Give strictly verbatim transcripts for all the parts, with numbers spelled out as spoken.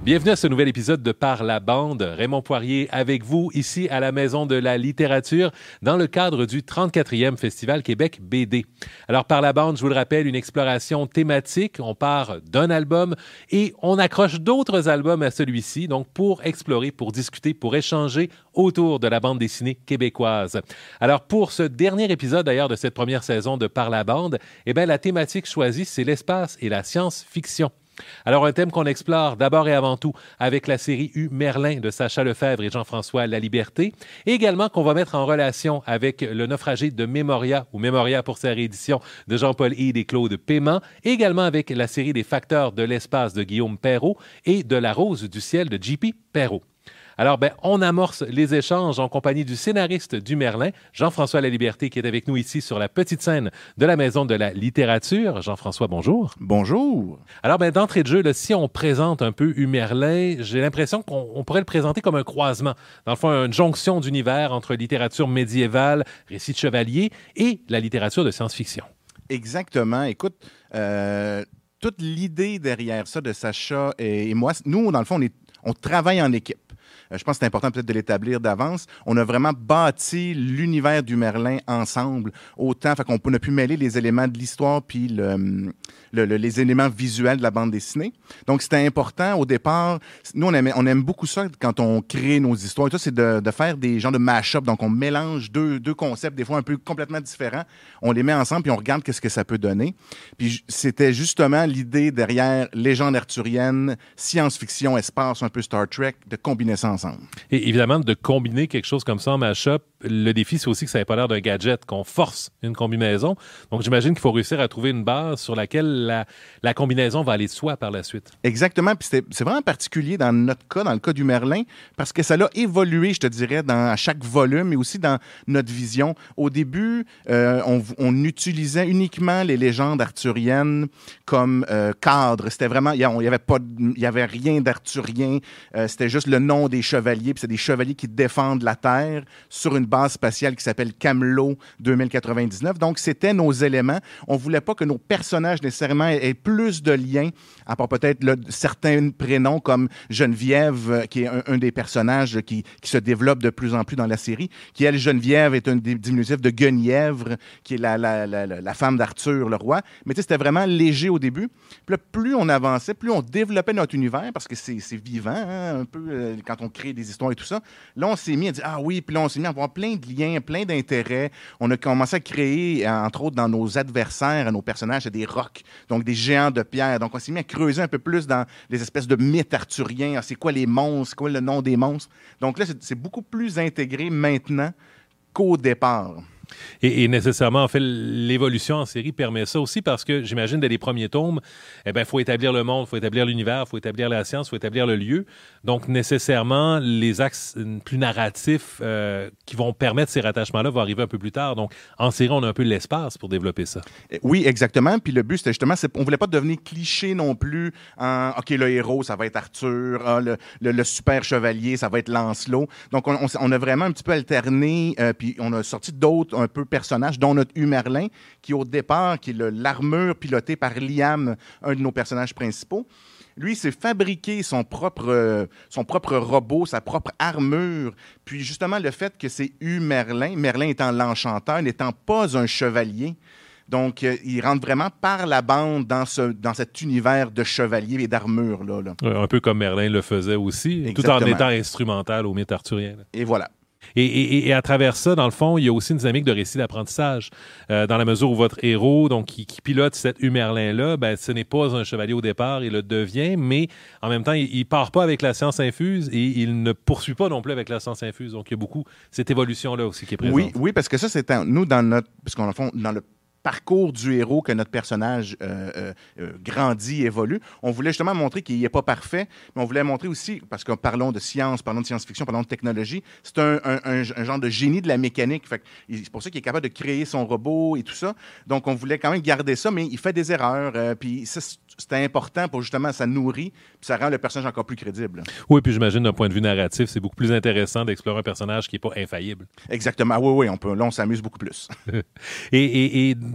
Bienvenue à ce nouvel épisode de Par la bande. Raymond Poirier avec vous ici à la Maison de la littérature dans le cadre du trente-quatrième Festival Québec B D. Alors Par la bande, je vous le rappelle, une exploration thématique. On part d'un album et on accroche d'autres albums à celui-ci, donc pour explorer, pour discuter, pour échanger autour de la bande dessinée québécoise. Alors pour ce dernier épisode d'ailleurs de cette première saison de Par la bande, eh bien la thématique choisie, c'est l'espace et la science-fiction. Alors, un thème qu'on explore d'abord et avant tout avec la série U Merlin de Sacha Lefebvre et Jean-François Laliberté, et également qu'on va mettre en relation avec le naufragé de Mémoria, ou Mémoria pour sa réédition de Jean-Paul Hyde et Claude Paiement, et également avec la série des facteurs de l'espace de Guillaume Perrault et de La rose du ciel de J P Perrault. Alors, ben, on amorce les échanges en compagnie du scénariste du Merlin, Jean-François Laliberté, qui est avec nous ici sur la petite scène de la Maison de la littérature. Jean-François, bonjour. Bonjour. Alors, ben, d'entrée de jeu, là, si on présente un peu U Merlin, j'ai l'impression qu'on on pourrait le présenter comme un croisement. Dans le fond, une jonction d'univers entre littérature médiévale, récits de chevaliers, et la littérature de science-fiction. Exactement. Écoute, euh, toute l'idée derrière ça de Sacha et, et moi, nous, dans le fond, on, est, on travaille en équipe. Je pense que c'est important peut-être de l'établir d'avance. On a vraiment bâti l'univers du Merlin ensemble, autant fait qu'on a pu mêler les éléments de l'histoire puis le, le, le, les éléments visuels de la bande dessinée. Donc, c'était important au départ. Nous, on aime, on aime beaucoup ça quand on crée nos histoires. Et ça, c'est de, de faire des genres de mash-up. Donc, on mélange deux, deux concepts, des fois un peu complètement différents. On les met ensemble puis on regarde qu'est-ce que ça peut donner. Puis, c'était justement l'idée derrière légende arthurienne, science-fiction, espace, un peu Star Trek, de combiner ça ensemble. Et évidemment, de combiner quelque chose comme ça en mash-up, le défi, c'est aussi que ça n'ait pas l'air d'un gadget, qu'on force une combinaison. Donc, j'imagine qu'il faut réussir à trouver une base sur laquelle la, la combinaison va aller de soi par la suite. Exactement. Puis c'est, c'est vraiment particulier dans notre cas, dans le cas du Merlin, parce que ça a évolué, je te dirais, dans, à chaque volume, mais aussi dans notre vision. Au début, euh, on, on utilisait uniquement les légendes arthuriennes comme euh, cadre. C'était vraiment, il n'y avait pas, il y avait rien d'arthurien. Euh, c'était juste le nom des chevaliers, puis c'est des chevaliers qui défendent la Terre sur une base spatiale qui s'appelle Camelot deux mille quatre-vingt-dix-neuf. Donc, c'était nos éléments. On ne voulait pas que nos personnages nécessairement aient plus de liens, à part peut-être là, certains prénoms comme Geneviève, qui est un, un des personnages qui, qui se développe de plus en plus dans la série, qui, elle, Geneviève, est un diminutif de Guenièvre, qui est la, la, la, la femme d'Arthur, le roi. Mais tu sais, c'était vraiment léger au début. Puis là, plus on avançait, plus on développait notre univers, parce que c'est, c'est vivant, hein, un peu, euh, quand on crée des histoires et tout ça. Là, on s'est mis à dire, ah oui, puis là, on s'est mis à avoir plein de liens, plein d'intérêts. On a commencé à créer, entre autres, dans nos adversaires, nos personnages, des rocs, donc des géants de pierre. Donc, on s'est mis à creuser un peu plus dans les espèces de mythes arthuriens. Ah, c'est quoi les monstres? C'est quoi le nom des monstres? Donc là, c'est, c'est beaucoup plus intégré maintenant qu'au départ. Et, et nécessairement, en fait, l'évolution en série permet ça aussi parce que, j'imagine, dès les premiers tomes, eh bien, il faut établir le monde, il faut établir l'univers, il faut établir la science, il faut établir le lieu. Donc, nécessairement, les axes plus narratifs euh, qui vont permettre ces rattachements-là vont arriver un peu plus tard. Donc, en série, on a un peu l'espace pour développer ça. Oui, exactement. Puis le but, c'était justement, c'est, on ne voulait pas devenir cliché non plus en, OK, le héros, ça va être Arthur, ah, le, le, le super chevalier, ça va être Lancelot. Donc, on, on, on a vraiment un petit peu alterné, euh, puis on a sorti d'autres un peu personnages, dont notre U Merlin, qui au départ, qui est le, l'armure pilotée par Liam, un de nos personnages principaux. Lui, il s'est fabriqué son propre, euh, son propre robot, sa propre armure. Puis justement, le fait que c'est U Merlin, Merlin étant l'enchanteur, n'étant pas un chevalier, donc, euh, il rentre vraiment par la bande dans, ce, dans cet univers de chevalier et d'armure. Là, là. Un peu comme Merlin le faisait aussi, Exactement. Tout en étant instrumental au mythe arthurien. Là. Et voilà. Et, et, et à travers ça, dans le fond, il y a aussi une dynamique de récit d'apprentissage. Euh, dans la mesure où votre héros, donc qui, qui pilote cet U Merlin-là, ben, ce n'est pas un chevalier au départ, il le devient, mais en même temps, il ne part pas avec la science infuse et il ne poursuit pas non plus avec la science infuse. Donc, il y a beaucoup cette évolution-là aussi qui est présente. Oui, oui, parce que ça, c'est un, nous, dans notre... Parce qu'on fond, dans le parcours du héros que notre personnage euh, euh, euh, grandit, évolue. On voulait justement montrer qu'il n'est pas parfait, mais on voulait montrer aussi, parce que parlons de science, parlons de science-fiction, parlons de technologie, c'est un, un, un, un genre de génie de la mécanique. Fait que c'est pour ça qu'il est capable de créer son robot et tout ça. Donc, on voulait quand même garder ça, mais il fait des erreurs. Euh, puis ça, c'était important pour justement, ça nourrit, puis ça rend le personnage encore plus crédible. Oui, puis j'imagine d'un point de vue narratif, c'est beaucoup plus intéressant d'explorer un personnage qui n'est pas infaillible. Exactement. Oui, oui, on peut, là, on s'amuse beaucoup plus. et, et, et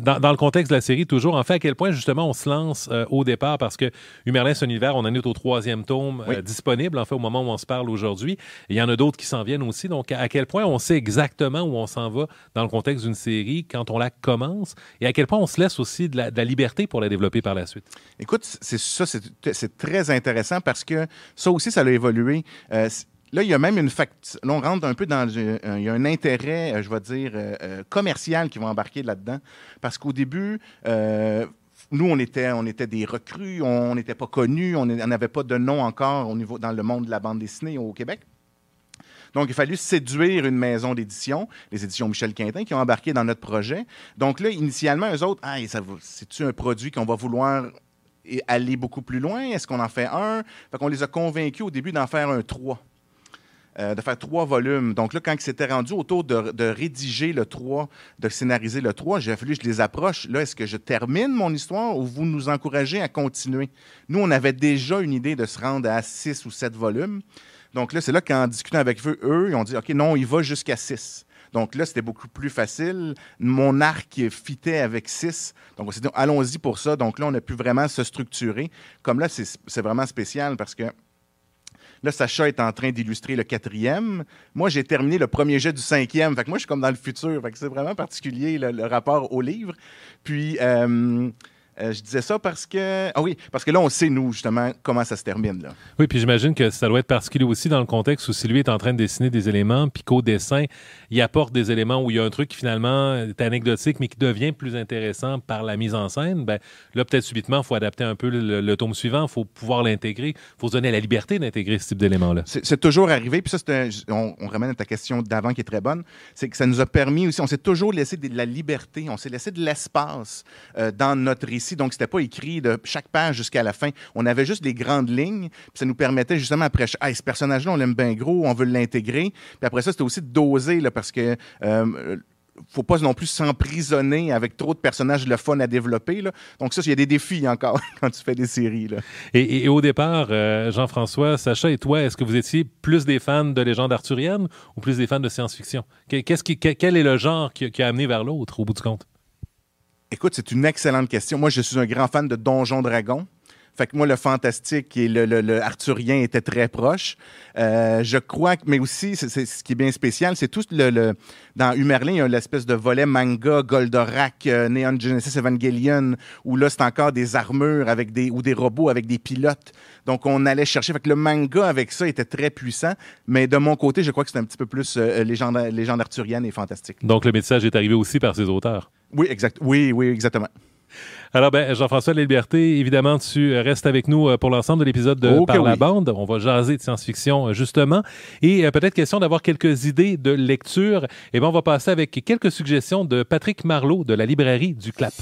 dans, dans le contexte de la série, toujours, en fait, à quel point, justement, on se lance euh, au départ, parce que Humerlin, c'est un univers, on en est au troisième tome oui. euh, disponible, en fait, au moment où on se parle aujourd'hui. Et il y en a d'autres qui s'en viennent aussi. Donc, à quel point on sait exactement où on s'en va dans le contexte d'une série quand on la commence et à quel point on se laisse aussi de la, de la liberté pour la développer par la suite. Écoute, c'est ça, c'est, c'est très intéressant parce que ça aussi, ça a évolué. Euh, Là, il y a même une fact... Là, on rentre un peu dans... Euh, il y a un intérêt, euh, je vais dire, euh, commercial qui va embarquer là-dedans. Parce qu'au début, euh, nous, on était, on était des recrues, on n'était pas connus, on n'avait pas de nom encore au niveau, dans le monde de la bande dessinée au Québec. Donc, il a fallu séduire une maison d'édition, les éditions Michel Quintin, qui ont embarqué dans notre projet. Donc là, initialement, eux autres, ah, ça va, c'est-tu un produit qu'on va vouloir aller beaucoup plus loin? Est-ce qu'on en fait un? Fait qu'on les a convaincus au début d'en faire un trois. Euh, de faire trois volumes. Donc là, quand ils s'étaient rendus autour de, de rédiger le trois, de scénariser le trois, j'ai fallu que je les approche. Là, est-ce que je termine mon histoire ou vous nous encouragez à continuer? Nous, on avait déjà une idée de se rendre à six ou sept volumes. Donc là, c'est là qu'en discutant avec eux, eux, ils ont dit, OK, non, il va jusqu'à six. Donc là, c'était beaucoup plus facile. Mon arc fitait avec six. Donc on s'est dit, allons-y pour ça. Donc là, on a pu vraiment se structurer. Comme là, c'est, c'est vraiment spécial parce que là, Sacha est en train d'illustrer le quatrième. Moi, j'ai terminé le premier jet du cinquième. Fait que moi, je suis comme dans le futur. Fait que c'est vraiment particulier, le, le rapport au livre. Puis, euh, euh, je disais ça parce que... Ah oui, parce que là, on sait, nous, justement, comment ça se termine. Là. Oui, puis j'imagine que ça doit être particulier aussi dans le contexte où si lui est en train de dessiner des éléments, puis qu'au dessin, il apporte des éléments où il y a un truc qui, finalement, est anecdotique, mais qui devient plus intéressant par la mise en scène, ben là, peut-être subitement, il faut adapter un peu le, le tome suivant, il faut pouvoir l'intégrer, il faut se donner la liberté d'intégrer ce type d'éléments-là. C'est, c'est toujours arrivé, puis ça, c'est un, on, on ramène à ta question d'avant qui est très bonne, c'est que ça nous a permis aussi, on s'est toujours laissé de la liberté, on s'est laissé de l'espace euh, dans notre récit, donc c'était pas écrit de chaque page jusqu'à la fin, on avait juste des grandes lignes, puis ça nous permettait justement après, hey, ce personnage-là, on l'aime bien gros, on veut l'intégrer, puis après ça, c'était aussi de doser, là, parce que euh, faut pas non plus s'emprisonner avec trop de personnages le fun à développer. Là. Donc ça, il y a des défis encore quand tu fais des séries. Là. Et, et au départ, euh, Jean-François, Sacha et toi, est-ce que vous étiez plus des fans de légendes arthuriennes ou plus des fans de science-fiction? Qu'est-ce qui, quel est le genre qui, qui a amené vers l'autre, au bout du compte? Écoute, c'est une excellente question. Moi, je suis un grand fan de Donjons Dragons. Fait que moi, le fantastique et le, le, le arthurien étaient très proches. Euh, je crois que, mais aussi, c'est, c'est, ce qui est bien spécial, c'est tout le, le dans Humerlin, il y a l'espèce de volet manga, Goldorak, euh, Neon Genesis Evangelion, où là, c'est encore des armures avec des, ou des robots avec des pilotes. Donc, on allait chercher. Fait que le manga avec ça était très puissant. Mais de mon côté, je crois que c'est un petit peu plus euh, légende, légende arthurienne et fantastique. Donc, le métissage est arrivé aussi par ses auteurs. Oui, exact. Oui, oui, exactement. Alors, ben, Jean-François Laliberté, évidemment, tu restes avec nous pour l'ensemble de l'épisode de okay, Par la oui. bande. On va jaser de science-fiction, justement. Et euh, peut-être question d'avoir quelques idées de lecture. Et bien, on va passer avec quelques suggestions de Patrick Marleau de la librairie du Clap.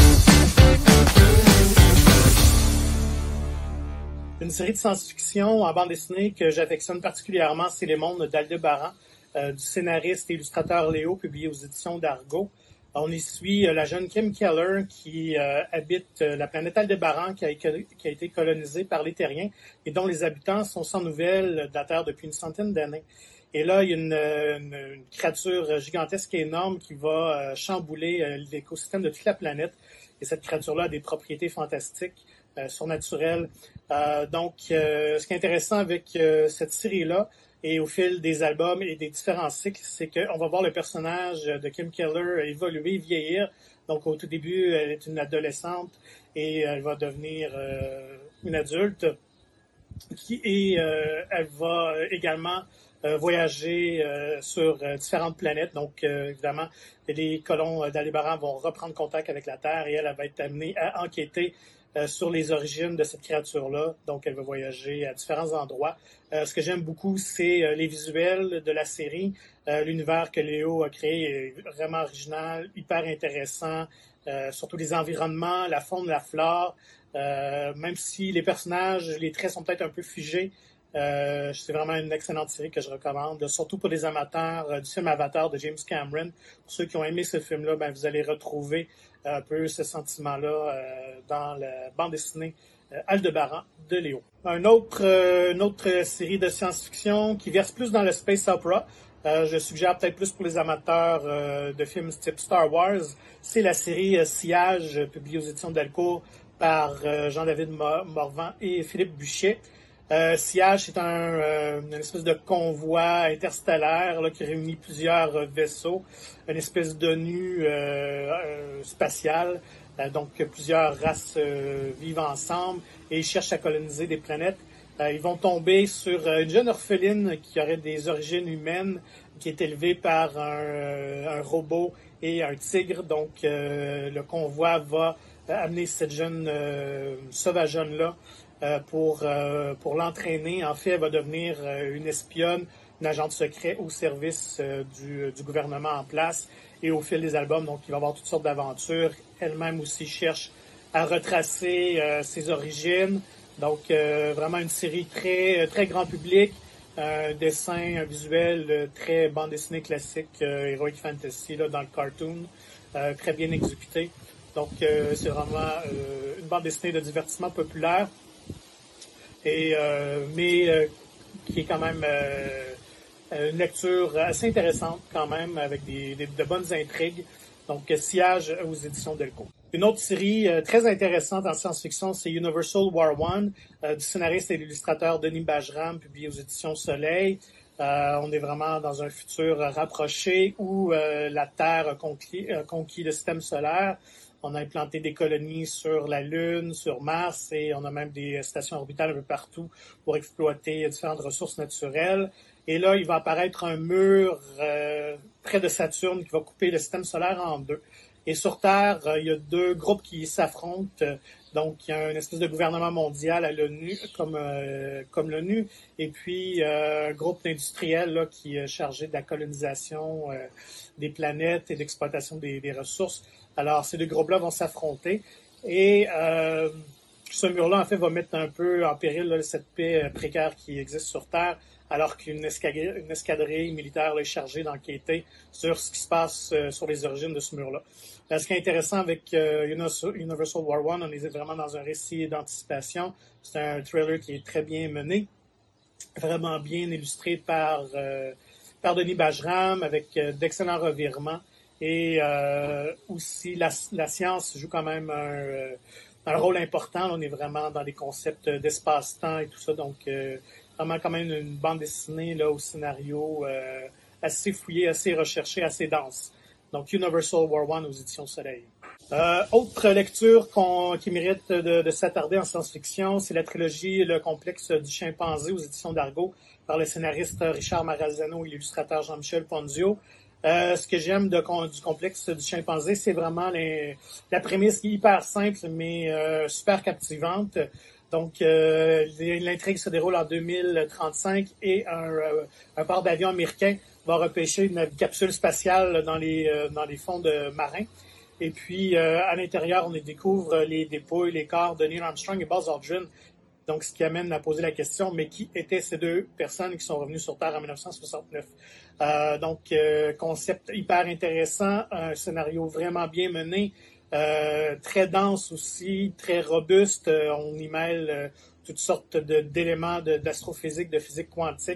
Une série de science-fiction en bande dessinée que j'affectionne particulièrement, c'est Les Mondes d'Aldébaran, euh, du scénariste et illustrateur Léo, publié aux éditions d'Argo. On y suit euh, la jeune Kim Keller qui euh, habite euh, la planète Aldébaran qui a, qui a été colonisée par les Terriens et dont les habitants sont sans nouvelles de la Terre depuis une centaine d'années. Et là, il y a une, une, une créature gigantesque et énorme qui va euh, chambouler euh, l'écosystème de toute la planète. Et cette créature-là a des propriétés fantastiques, euh, surnaturelles. Euh, donc, euh, ce qui est intéressant avec euh, cette série-là, et au fil des albums et des différents cycles, c'est qu'on va voir le personnage de Kim Keller évoluer, vieillir. Donc, au tout début, elle est une adolescente et elle va devenir euh, une adulte. Qui, et euh, elle va également euh, voyager euh, sur euh, différentes planètes. Donc, euh, évidemment, les colons d'Aldébaran vont reprendre contact avec la Terre et elle, elle va être amenée à enquêter Euh, sur les origines de cette créature-là. Donc, elle va voyager à différents endroits. Euh, ce que j'aime beaucoup, c'est euh, les visuels de la série. Euh, l'univers que Léo a créé est vraiment original, hyper intéressant. Euh, surtout les environnements, la faune, la flore. Euh, même si les personnages, les traits sont peut-être un peu figés, euh, c'est vraiment une excellente série que je recommande, surtout pour les amateurs euh, du film Avatar de James Cameron. Pour ceux qui ont aimé ce film-là, ben, vous allez retrouver un peu ce sentiment-là euh, dans la bande dessinée euh, Aldébaran de Léo. Un autre, euh, une autre série de science-fiction qui verse plus dans le space opera, Euh, je suggère peut-être plus pour les amateurs euh, de films type Star Wars. C'est la série euh, Sillage, euh, publiée aux éditions Delcourt par euh, Jean-David Morvan et Philippe Buchet. Euh, Sillage, c'est un, euh, une espèce de convoi interstellaire là, qui réunit plusieurs euh, vaisseaux, une espèce d'ONU euh, euh, spatiale. Euh, donc, plusieurs races euh, vivent ensemble et ils cherchent à coloniser des planètes. Euh, ils vont tomber sur une jeune orpheline qui aurait des origines humaines, qui est élevée par un, un robot et un tigre. Donc, euh, le convoi va amener cette jeune euh, sauvageonne-là euh, pour, euh, pour l'entraîner. En fait, elle va devenir euh, une espionne, une agente secret au service euh, du, du gouvernement en place. Et au fil des albums, donc, il va y avoir toutes sortes d'aventures. Elle-même aussi cherche à retracer euh, ses origines. Donc, euh, vraiment une série très, très grand public, un dessin, un visuel euh, très bande dessinée classique, euh, Heroic Fantasy, là, dans le cartoon, euh, très bien exécuté. Donc, euh, c'est vraiment euh, une bande dessinée de divertissement populaire, et, euh, mais euh, qui est quand même euh, une lecture assez intéressante quand même, avec des, des, de bonnes intrigues. Donc, Sillage aux éditions Delcourt. Une autre série euh, très intéressante en science-fiction, c'est Universal War One, euh, du scénariste et illustrateur Denis Bajram, publié aux éditions Soleil. Euh, on est vraiment dans un futur rapproché où euh, la Terre a conquis, a conquis le système solaire. On a implanté des colonies sur la Lune, sur Mars, et on a même des stations orbitales un peu partout pour exploiter différentes ressources naturelles. Et là, il va apparaître un mur euh, près de Saturne qui va couper le système solaire en deux. Et sur Terre, euh, il y a deux groupes qui s'affrontent. Donc, il y a une espèce de gouvernement mondial à l'ONU, comme, euh, comme l'ONU, et puis euh, un groupe d'industriels là, qui est chargé de la colonisation euh, des planètes et d'exploitation des, des ressources. Alors, ces deux groupes-là vont s'affronter. Et euh, ce mur-là, en fait, va mettre un peu en péril là, cette paix précaire qui existe sur Terre, alors qu'une escadrille, une escadrille militaire là, est chargée d'enquêter sur ce qui se passe euh, sur les origines de ce mur-là. Là, ce qui est intéressant avec euh, Universal War One, on est vraiment dans un récit d'anticipation. C'est un thriller qui est très bien mené, vraiment bien illustré par, euh, par Denis Bajram, avec euh, d'excellents revirements. Et euh, aussi, la, la science joue quand même un, un rôle important. Là, on est vraiment dans des concepts d'espace-temps et tout ça, donc euh, vraiment quand même une bande dessinée là, au scénario euh, assez fouillé, assez recherché, assez dense. Donc, Universal War One aux éditions Soleil. Euh, autre lecture qu'on, qui mérite de, de s'attarder en science-fiction, c'est la trilogie Le complexe du chimpanzé aux éditions d'Argo par le scénariste Richard Marazano et l'illustrateur Jean-Michel Ponzio. Euh, ce que j'aime de, du complexe du chimpanzé, c'est vraiment les, la prémisse qui est hyper simple, mais euh, super captivante. Donc, euh, l'intrigue se déroule en deux mille trente-cinq et un, un port d'avion américain va repêcher une capsule spatiale dans les, euh, dans les fonds de marins. Et puis, euh, à l'intérieur, on y découvre les dépouilles, les corps de Neil Armstrong et Buzz Aldrin. Donc, ce qui amène à poser la question, mais qui étaient ces deux personnes qui sont revenues sur Terre en dix-neuf cent soixante-neuf? Euh, donc, euh, concept hyper intéressant, un scénario vraiment bien mené, euh, très dense aussi, très robuste. Euh, on y mêle euh, toutes sortes de, d'éléments de, d'astrophysique, de physique quantique,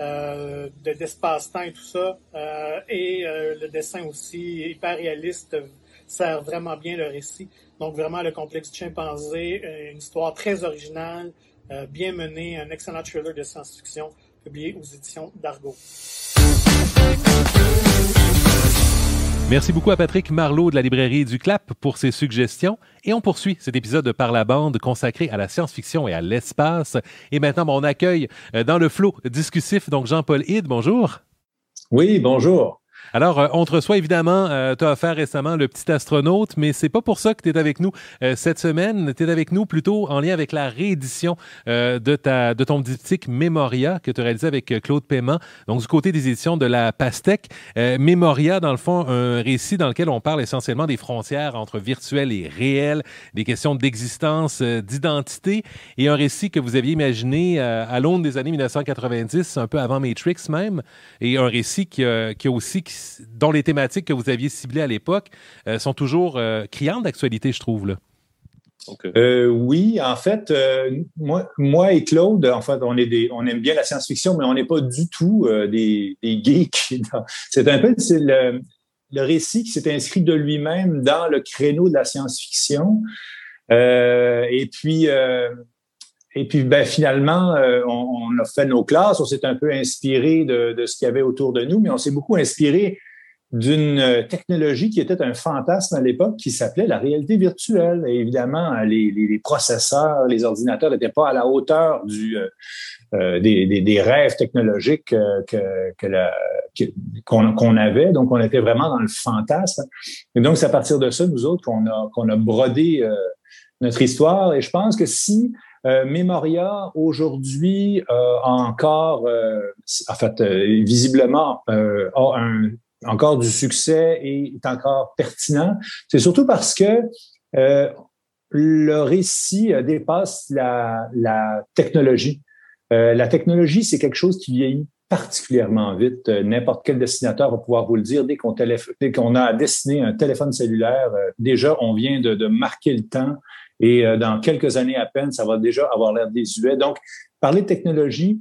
euh, de, d'espace-temps et tout ça. Euh, et euh, le dessin aussi hyper réaliste sert vraiment bien le récit. Donc, vraiment, le complexe du chimpanzé, une histoire très originale, euh, bien menée, un excellent thriller de science-fiction publié aux éditions d'Argo. Merci beaucoup à Patrick Marleau de la librairie du Clap pour ses suggestions. Et on poursuit cet épisode de Par la bande consacré à la science-fiction et à l'espace. Et maintenant, bon, on accueille dans le flot discussif donc Jean-Paul Hide. Bonjour. Oui, bonjour. Alors, euh, on te reçoit évidemment, euh, tu as offert récemment Le Petit Astronaute, mais c'est pas pour ça que tu es avec nous euh, cette semaine. Tu es avec nous plutôt en lien avec la réédition euh, de, ta, de ton diptyque Memoria que tu as réalisé avec Claude Paiement, donc du côté des éditions de la Pastèque. Euh, Memoria, dans le fond, un récit dans lequel on parle essentiellement des frontières entre virtuel et réel, des questions d'existence, euh, d'identité, et un récit que vous aviez imaginé euh, à l'aune des années dix-neuf cent quatre-vingt-dix, un peu avant Matrix même, et un récit qui a, qui a aussi... Qui, dont les thématiques que vous aviez ciblées à l'époque euh, sont toujours euh, criantes d'actualité, je trouve. Là. Okay. Euh, oui, en fait, euh, moi, moi et Claude, en fait, on est des, on aime bien la science-fiction, mais on n'est pas du tout euh, des, des geeks. C'est un peu c'est le, le récit qui s'est inscrit de lui-même dans le créneau de la science-fiction. Euh, et puis, euh, et puis, ben finalement, euh, on, on a fait nos classes, on s'est un peu inspiré de, de ce qu'il y avait autour de nous, mais on s'est beaucoup inspiré d'une technologie qui était un fantasme à l'époque, qui s'appelait la réalité virtuelle. Et évidemment, les, les, les processeurs, les ordinateurs n'étaient pas à la hauteur du, euh, des, des, des rêves technologiques que, que la, que, qu'on, qu'on avait. Donc, on était vraiment dans le fantasme. Et donc, c'est à partir de ça, nous autres, qu'on a, qu'on a brodé euh, notre histoire. Et je pense que si euh, Memoria, aujourd'hui, euh, a encore, euh, en fait, euh, visiblement, euh, a un encore du succès et est encore pertinent, c'est surtout parce que euh, le récit dépasse la, la technologie. Euh, la technologie, c'est quelque chose qui vieillit particulièrement vite. Euh, n'importe quel dessinateur va pouvoir vous le dire. Dès qu'on, téléf- dès qu'on a dessiné un téléphone cellulaire, euh, déjà, on vient de, de marquer le temps et euh, dans quelques années à peine, ça va déjà avoir l'air désuet. Donc, parler de technologie,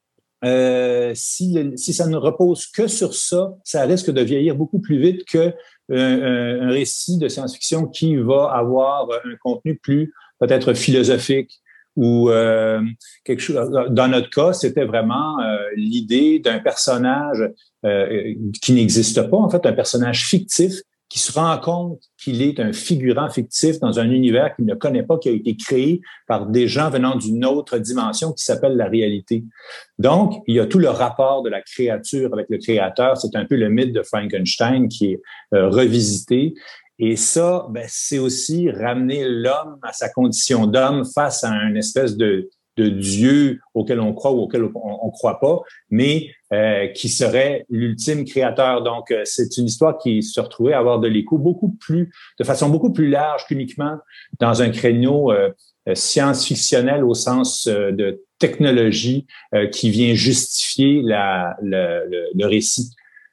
Euh, si, le, si ça ne repose que sur ça, ça risque de vieillir beaucoup plus vite que euh, un récit de science-fiction qui va avoir un contenu plus peut-être philosophique ou euh, quelque chose. Dans notre cas, c'était vraiment euh, l'idée d'un personnage euh, qui n'existe pas, en fait, un personnage fictif qui se rend compte qu'il est un figurant fictif dans un univers qu'il ne connaît pas, qui a été créé par des gens venant d'une autre dimension qui s'appelle la réalité. Donc, il y a tout le rapport de la créature avec le créateur. C'est un peu le mythe de Frankenstein qui est euh, revisité. Et ça, ben, c'est aussi ramener l'homme à sa condition d'homme face à une espèce de de Dieu auquel on croit ou auquel on ne croit pas, mais euh, qui serait l'ultime créateur. Donc, euh, c'est une histoire qui se retrouvait à avoir de l'écho beaucoup plus, de façon beaucoup plus large qu'uniquement dans un créneau euh, science-fictionnel au sens euh, de technologie euh, qui vient justifier la, le, le, le récit.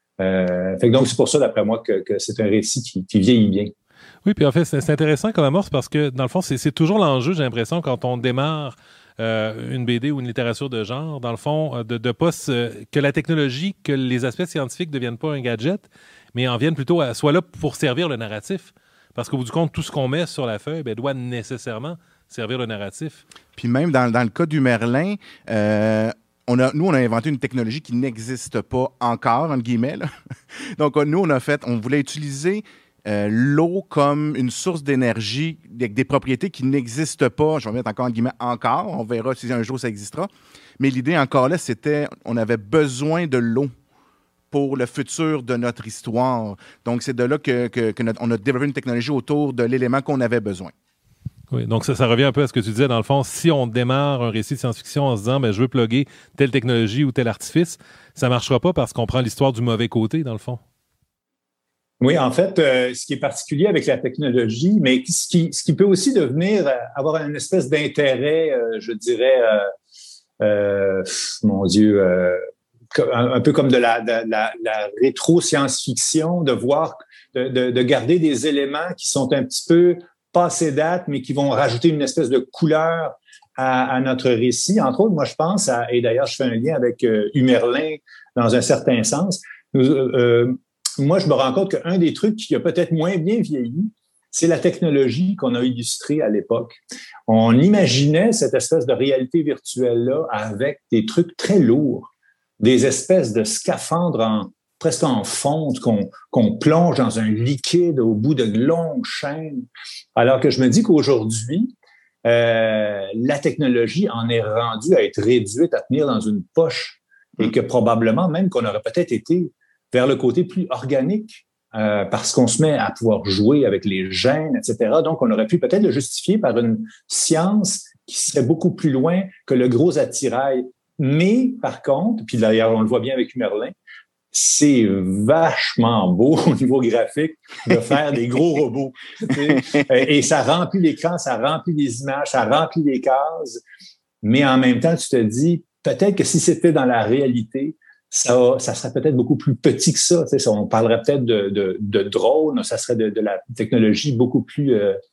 Euh, fait que donc, c'est pour ça, d'après moi, que, que c'est un récit qui, qui vieillit bien. Oui, puis en fait, c'est, c'est intéressant comme amorce parce que, dans le fond, c'est, c'est toujours l'enjeu, j'ai l'impression, quand on démarre Euh, une B D ou une littérature de genre, dans le fond, euh, de, de pas se, que la technologie, que les aspects scientifiques ne deviennent pas un gadget, mais en viennent plutôt à soit là pour servir le narratif. Parce qu'au bout du compte, tout ce qu'on met sur la feuille ben, doit nécessairement servir le narratif. Puis même dans, dans le cas du Merlin, euh, on a, nous, on a inventé une technologie qui n'existe pas encore, entre guillemets. Là. Donc, nous, on a fait, on voulait utiliser Euh, l'eau comme une source d'énergie avec des propriétés qui n'existent pas, je vais mettre encore en guillemets encore, on verra si un jour ça existera, mais l'idée encore là, c'était on avait besoin de l'eau pour le futur de notre histoire. Donc c'est de là que, que, que notre, on a développé une technologie autour de l'élément qu'on avait besoin. Oui, donc ça, ça revient un peu à ce que tu disais, dans le fond, si on démarre un récit de science-fiction en se disant ben, je veux plugger telle technologie ou tel artifice, ça ne marchera pas parce qu'on prend l'histoire du mauvais côté, dans le fond. Oui, en fait, euh, ce qui est particulier avec la technologie, mais ce qui, ce qui peut aussi devenir, euh, avoir une espèce d'intérêt, euh, je dirais, euh, euh, mon Dieu, euh, un, un peu comme de la, de la, la rétro-science-fiction, de voir, de, de, de garder des éléments qui sont un petit peu passés date, mais qui vont rajouter une espèce de couleur à, à notre récit. Entre autres, moi, je pense à, et d'ailleurs, je fais un lien avec euh, Humerlin dans un certain sens. Nous, euh, Moi, je me rends compte qu'un des trucs qui a peut-être moins bien vieilli, c'est la technologie qu'on a illustrée à l'époque. On imaginait cette espèce de réalité virtuelle-là avec des trucs très lourds, des espèces de scaphandres en, presque en fonte qu'on, qu'on plonge dans un liquide au bout de longues chaînes. Alors que je me dis qu'aujourd'hui, euh, la technologie en est rendue à être réduite à tenir dans une poche et que probablement même qu'on aurait peut-être été vers le côté plus organique, euh, parce qu'on se met à pouvoir jouer avec les gènes, et cetera. Donc, on aurait pu peut-être le justifier par une science qui serait beaucoup plus loin que le gros attirail. Mais, par contre, puis d'ailleurs, on le voit bien avec Merlin, c'est vachement beau au niveau graphique de faire des gros robots. Et ça remplit l'écran, ça remplit les images, ça remplit les cases. Mais en même temps, tu te dis, peut-être que si c'était dans la réalité, Ça, ça serait peut-être beaucoup plus petit que ça. Tu sais, on parlerait peut-être de, de, de drones, ça serait de, de la technologie beaucoup plus euh,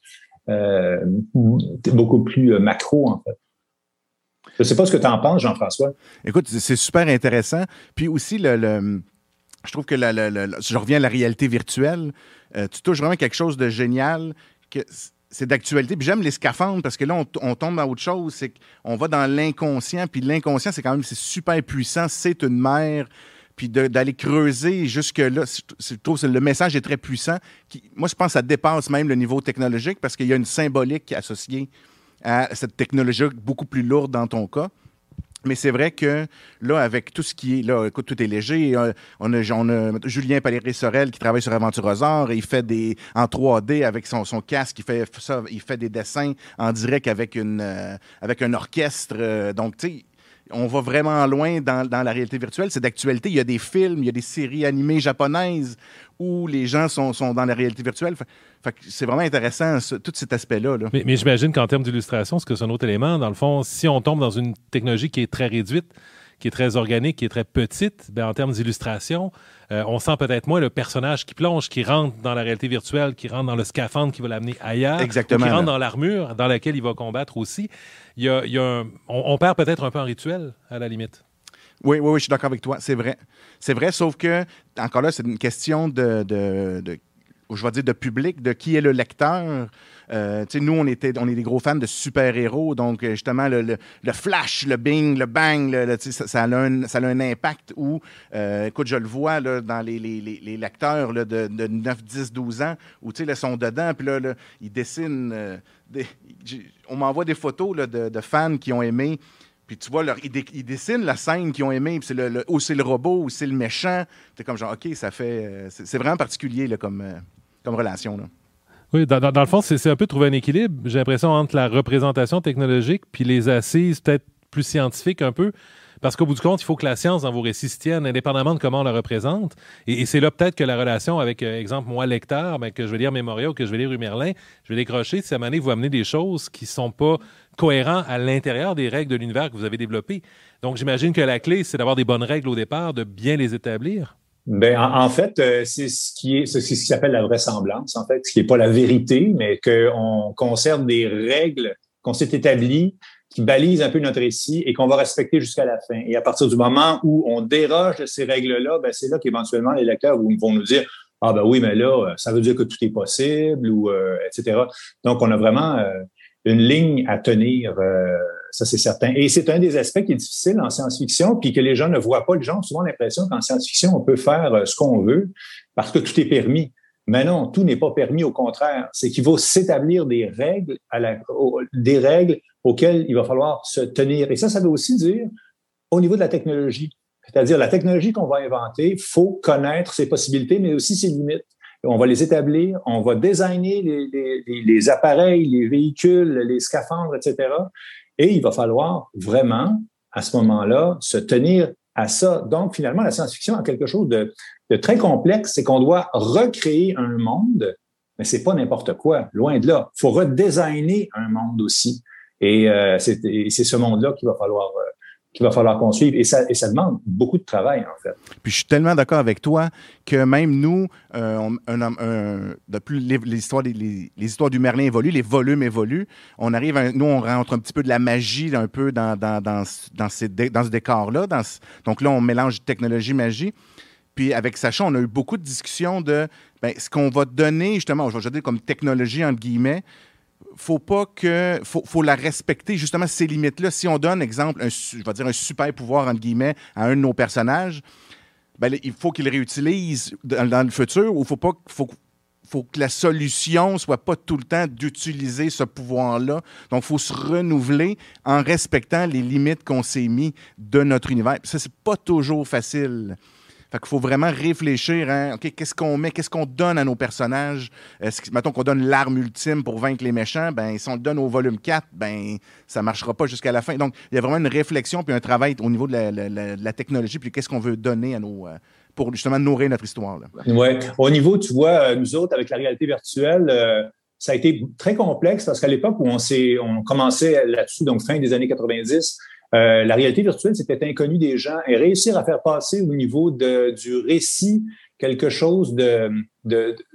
euh, beaucoup plus macro, en fait. Je ne sais pas ce que tu en penses, Jean-François. Écoute, c'est super intéressant. Puis aussi, le, le, je trouve que la, la, la, je reviens à la réalité virtuelle. Euh, tu touches vraiment quelque chose de génial. Que c'est d'actualité. Puis j'aime les scaphandres parce que là, on, on tombe dans autre chose. C'est qu'on va dans l'inconscient. Puis l'inconscient, c'est quand même c'est super puissant. C'est une mer. Puis de, d'aller creuser jusque-là, je trouve que le message est très puissant. Qui, moi, je pense que ça dépasse même le niveau technologique parce qu'il y a une symbolique associée à cette technologie beaucoup plus lourde dans ton cas. Mais c'est vrai que là, avec tout ce qui est... Là, écoute, tout est léger. On a, on a Julien Paléré-Sorel qui travaille sur Aventurosaure et il fait des... en trois D avec son, son casque. Il fait ça, il fait des dessins en direct avec, une, euh, avec un orchestre. Donc, tu sais, on va vraiment loin dans, dans la réalité virtuelle. C'est d'actualité. Il y a des films, il y a des séries animées japonaises où les gens sont, sont dans la réalité virtuelle. Fait, fait que c'est vraiment intéressant, ce, tout cet aspect-là. Là. Mais, mais j'imagine qu'en termes d'illustration, c'est que c'est un autre élément. Dans le fond, si on tombe dans une technologie qui est très réduite, qui est très organique, qui est très petite, bien, en termes d'illustration, euh, on sent peut-être moins le personnage qui plonge, qui rentre dans la réalité virtuelle, qui rentre dans le scaphandre qui va l'amener ailleurs, Exactement, qui rentre là. dans l'armure dans laquelle il va combattre aussi. Il y a, il y a un, on, on perd peut-être un peu en rituel, à la limite. Oui, oui, oui, je suis d'accord avec toi. C'est vrai. C'est vrai, sauf que, encore là, c'est une question de, de, de je vais dire, de public, de qui est le lecteur. Euh, tu sais, nous, on, était, on est des gros fans de super-héros, donc justement, le, le, le flash, le bing, le bang, le, le, ça, ça, a un, ça a un impact où, euh, écoute, je le vois là, dans les, les, les lecteurs là, de, de neuf, dix, douze ans, où, tu sais, ils sont dedans, puis là, là, ils dessinent... Euh, des, on m'envoie des photos là, de, de fans qui ont aimé. Puis tu vois, leur, ils, dé, ils dessinent la scène qu'ils ont aimée, puis c'est le, le, ou c'est le robot, ou c'est le méchant. T'es comme genre, OK, ça fait... Euh, c'est, c'est vraiment particulier là, comme, euh, comme relation. Là. Oui, dans, dans, dans le fond, c'est, c'est un peu trouver un équilibre, j'ai l'impression, entre la représentation technologique puis les assises peut-être plus scientifiques un peu. Parce qu'au bout du compte, il faut que la science dans vos récits se tienne, indépendamment de comment on la représente. Et, et c'est là peut-être que la relation avec, euh, exemple, moi, lecteur, ben, que je vais lire Mémoria ou que je vais lire Rue Merlin, je vais décrocher si à un moment donné, vous amenez des choses qui ne sont pas cohérentes à l'intérieur des règles de l'univers que vous avez développé. Donc, j'imagine que la clé, c'est d'avoir des bonnes règles au départ, de bien les établir. Ben, en, en fait, euh, c'est ce qui est, c'est ce qui s'appelle la vraisemblance, en fait, ce qui n'est pas la vérité, mais qu'on conserve des règles qu'on s'est établies qui balise un peu notre récit et qu'on va respecter jusqu'à la fin. Et à partir du moment où on déroge de ces règles-là, ben c'est là qu'éventuellement les lecteurs vont nous dire « Ah ben oui, mais là, ça veut dire que tout est possible » ou euh, et cetera. Donc, on a vraiment euh, une ligne à tenir, euh, ça c'est certain. Et c'est un des aspects qui est difficile en science-fiction puis que les gens ne voient pas. Les gens ont souvent l'impression qu'en science-fiction, on peut faire ce qu'on veut parce que tout est permis. Mais non, tout n'est pas permis, au contraire. C'est qu'il faut s'établir des règles, à la, des règles auxquelles il va falloir se tenir. Et ça, ça veut aussi dire au niveau de la technologie. C'est-à-dire la technologie qu'on va inventer, il faut connaître ses possibilités, mais aussi ses limites. On va les établir, on va designer les, les, les appareils, les véhicules, les scaphandres, et cetera. Et il va falloir vraiment, à ce moment-là, se tenir à ça. Donc, finalement, la science-fiction a quelque chose de, de très complexe, c'est qu'on doit recréer un monde, mais c'est pas n'importe quoi, loin de là. Il faut redesigner un monde aussi. Et, euh, c'est, et c'est ce monde-là qu'il va falloir, euh, qu'il va falloir qu'on suive. Et ça, et ça demande beaucoup de travail, en fait. Puis je suis tellement d'accord avec toi que même nous, euh, on, un, un, depuis les, les, histoires, les, les, les histoires du Merlin évoluent, les volumes évoluent. On arrive, à, nous, on rentre un petit peu de la magie un peu dans, dans, dans, dans, ces, dans ce décor-là. Dans ce, donc là, on mélange technologie, magie. Puis avec Sacha, on a eu beaucoup de discussions de ben, ce qu'on va donner, justement, je vais dire comme technologie, entre guillemets, faut pas que... Faut, faut la respecter, justement, ces limites-là. Si on donne, exemple, un, je vais dire un super pouvoir, entre guillemets, à un de nos personnages, ben, il faut qu'il le réutilise dans, dans le futur ou faut pas... Faut, faut que la solution soit pas tout le temps d'utiliser ce pouvoir-là. Donc, il faut se renouveler en respectant les limites qu'on s'est mis de notre univers. Puis ça, c'est pas toujours facile. Fait qu'il faut vraiment réfléchir, hein, OK, qu'est-ce qu'on met, qu'est-ce qu'on donne à nos personnages? Est-ce que, mettons qu'on donne l'arme ultime pour vaincre les méchants, ben si on le donne au volume quatre, ben ça marchera pas jusqu'à la fin. Donc, il y a vraiment une réflexion puis un travail au niveau de la, la, la, la technologie puis qu'est-ce qu'on veut donner à nos... Euh, pour justement nourrir notre histoire. Oui. Au niveau, tu vois, nous autres, avec la réalité virtuelle, euh, ça a été très complexe parce qu'à l'époque où on, s'est, on commençait là-dessus, donc fin des années quatre-vingt-dix, Euh, la réalité virtuelle, c'était inconnu des gens et réussir à faire passer au niveau de, du récit quelque chose de, de,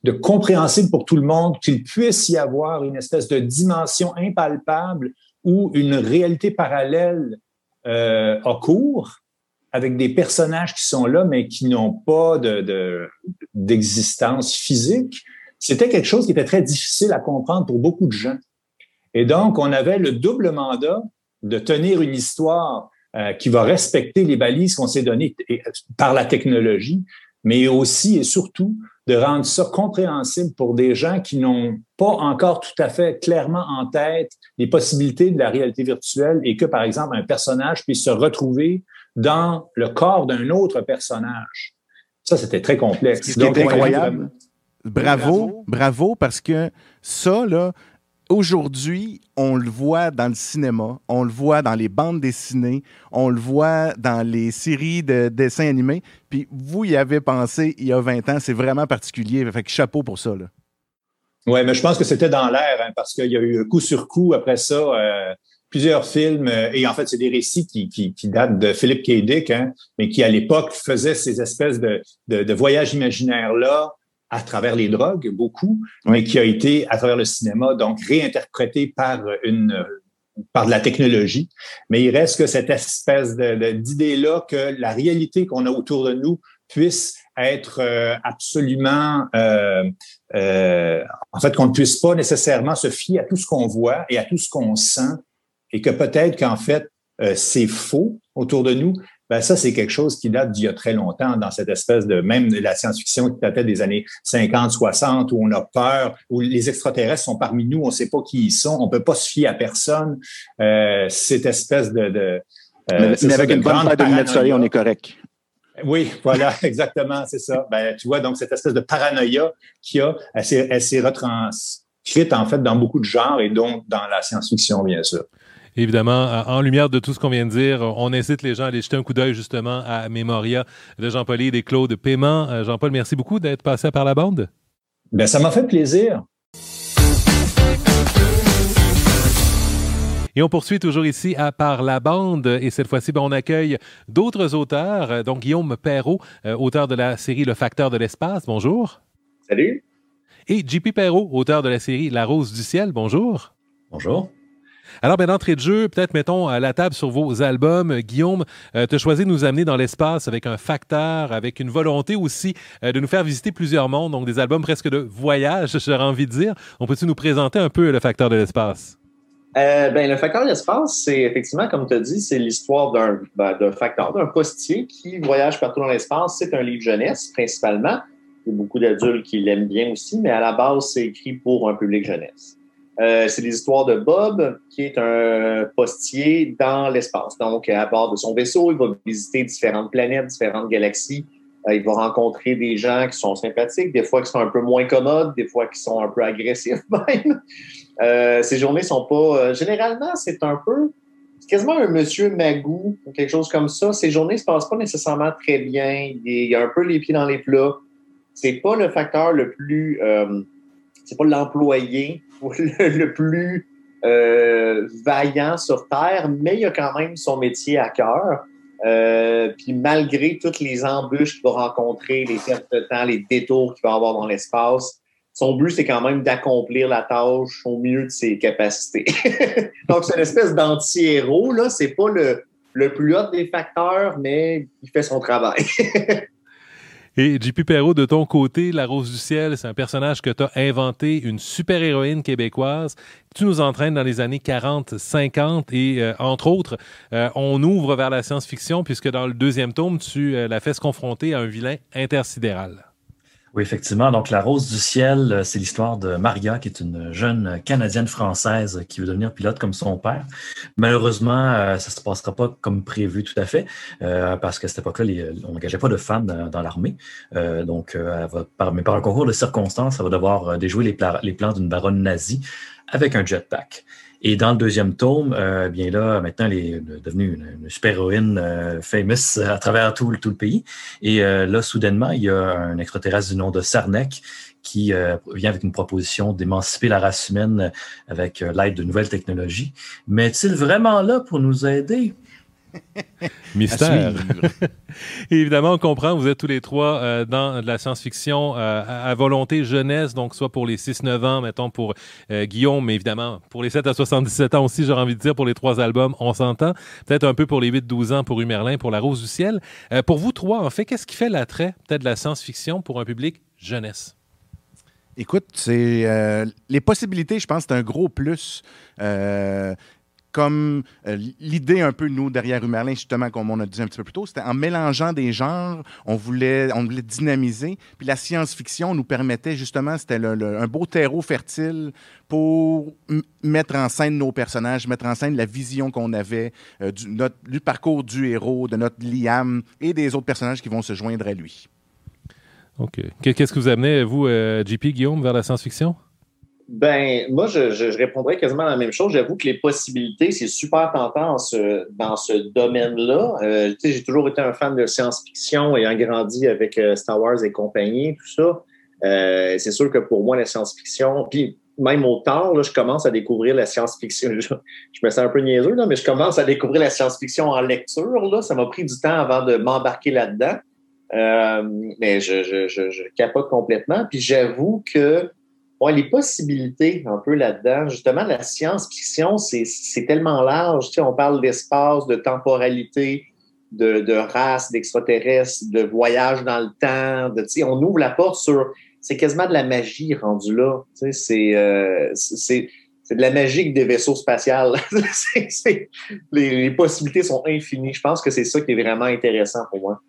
de compréhensible pour tout le monde, qu'il puisse y avoir une espèce de dimension impalpable où une réalité parallèle euh, a cours, avec des personnages qui sont là, mais qui n'ont pas de, de, d'existence physique, c'était quelque chose qui était très difficile à comprendre pour beaucoup de gens. Et donc, on avait le double mandat de tenir une histoire euh, qui va respecter les balises qu'on s'est données et, par la technologie, mais aussi et surtout de rendre ça compréhensible pour des gens qui n'ont pas encore tout à fait clairement en tête les possibilités de la réalité virtuelle et que, par exemple, un personnage puisse se retrouver dans le corps d'un autre personnage. Ça, c'était très complexe. Ce qui est incroyable. Bravo, bravo, parce que ça, là, aujourd'hui, on le voit dans le cinéma, on le voit dans les bandes dessinées, on le voit dans les séries de dessins animés. Puis vous y avez pensé il y a vingt ans, c'est vraiment particulier. Fait que chapeau pour ça, là. Oui, mais je pense que c'était dans l'air, hein, parce qu'il y a eu coup sur coup après ça, euh, plusieurs films, euh, et en fait, c'est des récits qui, qui, qui datent de Philip K. Dick, hein, mais qui, à l'époque, faisaient ces espèces de, de, de voyages imaginaires-là à travers les drogues, beaucoup, oui. mais qui a été, à travers le cinéma, donc réinterprété par une par de la technologie. Mais il reste que cette espèce de, de, d'idée-là que la réalité qu'on a autour de nous puisse être euh, absolument... Euh, euh, en fait, qu'on ne puisse pas nécessairement se fier à tout ce qu'on voit et à tout ce qu'on sent, et que peut-être qu'en fait, euh, c'est faux autour de nous. Ben ça, c'est quelque chose qui date d'il y a très longtemps, dans cette espèce de, même de la science-fiction qui datait des années cinquante, soixante, où on a peur, où les extraterrestres sont parmi nous, on ne sait pas qui ils sont, on peut pas se fier à personne. Euh, cette espèce de... de euh, mais, mais avec une bonne paire de lunettes de soleil, on est correct. Oui, voilà, exactement, c'est ça. Ben, tu vois, donc cette espèce de paranoïa qu'il y a, elle s'est, elle s'est retranscrite en fait dans beaucoup de genres et donc dans la science-fiction, bien sûr. Évidemment, en lumière de tout ce qu'on vient de dire, on incite les gens à aller jeter un coup d'œil justement à Memoria de Jean-Paul Hyde et Claude Paiement. Jean-Paul, merci beaucoup d'être passé par la bande. Bien, ça m'a fait plaisir. Et on poursuit toujours ici à Par la bande. Et cette fois-ci, ben, on accueille d'autres auteurs. Donc, Guillaume Perrault, euh, auteur de la série Le Facteur de l'espace. Bonjour. Salut. Et J P Perrault, auteur de la série La Rose du ciel. Bonjour. Bonjour. Alors, ben, d'entrée de jeu, peut-être mettons à la table sur vos albums. Guillaume, euh, tu as choisi de nous amener dans l'espace avec un facteur, avec une volonté aussi euh, de nous faire visiter plusieurs mondes, donc des albums presque de voyage, j'aurais envie de dire. On peut-tu nous présenter un peu Le Facteur de l'espace? Euh, ben, Le Facteur de l'espace, c'est effectivement, comme tu as dit, c'est l'histoire d'un, ben, d'un facteur, d'un postier qui voyage partout dans l'espace. C'est un livre jeunesse, principalement. Il y a beaucoup d'adultes qui l'aiment bien aussi, mais à la base, c'est écrit pour un public jeunesse. Euh, c'est l'histoire de Bob, qui est un postier dans l'espace. Donc, à bord de son vaisseau, il va visiter différentes planètes, différentes galaxies. Euh, il va rencontrer des gens qui sont sympathiques, des fois qui sont un peu moins commodes, des fois qui sont un peu agressifs même. Euh, ces journées sont pas... Euh, généralement, c'est un peu... C'est quasiment un monsieur Magou ou quelque chose comme ça. Ces journées se passent pas nécessairement très bien. Il y a un peu les pieds dans les plats. C'est pas le facteur le plus... Euh, c'est pas l'employé le, le plus euh, vaillant sur Terre, mais il a quand même son métier à cœur. Euh, puis malgré toutes les embûches qu'il va rencontrer, les pertes de temps, les détours qu'il va avoir dans l'espace, son but, c'est quand même d'accomplir la tâche au mieux de ses capacités. Donc, c'est une espèce d'anti-héros, là. C'est pas le, le plus hot des facteurs, mais il fait son travail. Et J P Perrault, de ton côté, La Rose du ciel, c'est un personnage que tu as inventé, une super-héroïne québécoise. Tu nous entraînes dans les années quarante cinquante et, euh, entre autres, euh, on ouvre vers la science-fiction puisque dans le deuxième tome, tu euh, la fais se confronter à un vilain intersidéral. Oui, effectivement. Donc, La Rose du ciel, c'est l'histoire de Maria, qui est une jeune Canadienne-Française qui veut devenir pilote comme son père. Malheureusement, euh, ça ne se passera pas comme prévu tout à fait, euh, parce qu'à cette époque-là, les, on n'engageait pas de femmes dans, dans l'armée. Euh, donc, euh, elle va, par, mais par un concours de circonstances, elle va devoir déjouer les, pla- les plans d'une baronne nazie avec un jetpack. Et dans le deuxième tome, euh, bien là, maintenant, elle est devenue une, une super-héroïne euh, famous à travers tout, tout le pays. Et euh, là, soudainement, il y a un extraterrestre du nom de Sarnek qui euh, vient avec une proposition d'émanciper la race humaine avec euh, l'aide de nouvelles technologies. Mais est-il vraiment là pour nous aider? Mystère. Et évidemment, on comprend, vous êtes tous les trois euh, dans de la science-fiction euh, à, à volonté jeunesse, donc soit pour les six neuf ans, mettons pour euh, Guillaume, mais évidemment pour les sept à soixante-dix-sept ans aussi, j'aurais envie de dire, pour les trois albums, on s'entend. Peut-être un peu pour les huit douze ans pour Humerlin, pour La Rose du Ciel. Euh, pour vous trois, en fait, qu'est-ce qui fait l'attrait peut-être de la science-fiction pour un public jeunesse? Écoute, c'est euh, les possibilités, je pense, c'est un gros plus. Euh, comme euh, l'idée un peu, nous, derrière Humerlin, justement, comme on a dit un petit peu plus tôt, c'était en mélangeant des genres, on voulait, on voulait dynamiser. Puis la science-fiction nous permettait, justement, c'était le, le, un beau terreau fertile pour m- mettre en scène nos personnages, mettre en scène la vision qu'on avait euh, du, notre, du parcours du héros, de notre Liam et des autres personnages qui vont se joindre à lui. OK. Qu'est-ce que vous amenez, vous, euh, J P, Guillaume, vers la science-fiction? Ben, moi, je, je, je répondrais quasiment la même chose. J'avoue que les possibilités, c'est super tentant en ce, dans ce domaine-là. Euh, tu sais, j'ai toujours été un fan de science-fiction, ayant grandi avec euh, Star Wars et compagnie, tout ça. Euh, c'est sûr que pour moi, la science-fiction, puis même au tard, là, je commence à découvrir la science-fiction. Je, je me sens un peu niaiseux, là, mais je commence à découvrir la science-fiction en lecture. Là. Ça m'a pris du temps avant de m'embarquer là-dedans. Euh, mais je, je, je, je capote complètement. Puis j'avoue que ouais, les possibilités un peu là-dedans, justement, la science-fiction, c'est, c'est tellement large. Tu sais, on parle d'espace, de temporalité, de, de race, d'extraterrestres, de voyage dans le temps. De, tu sais, on ouvre la porte sur... C'est quasiment de la magie rendue là. Tu sais, c'est, euh, c'est, c'est de la magie avec des vaisseaux spatials. c'est, c'est, les, les possibilités sont infinies. Je pense que c'est ça qui est vraiment intéressant pour moi.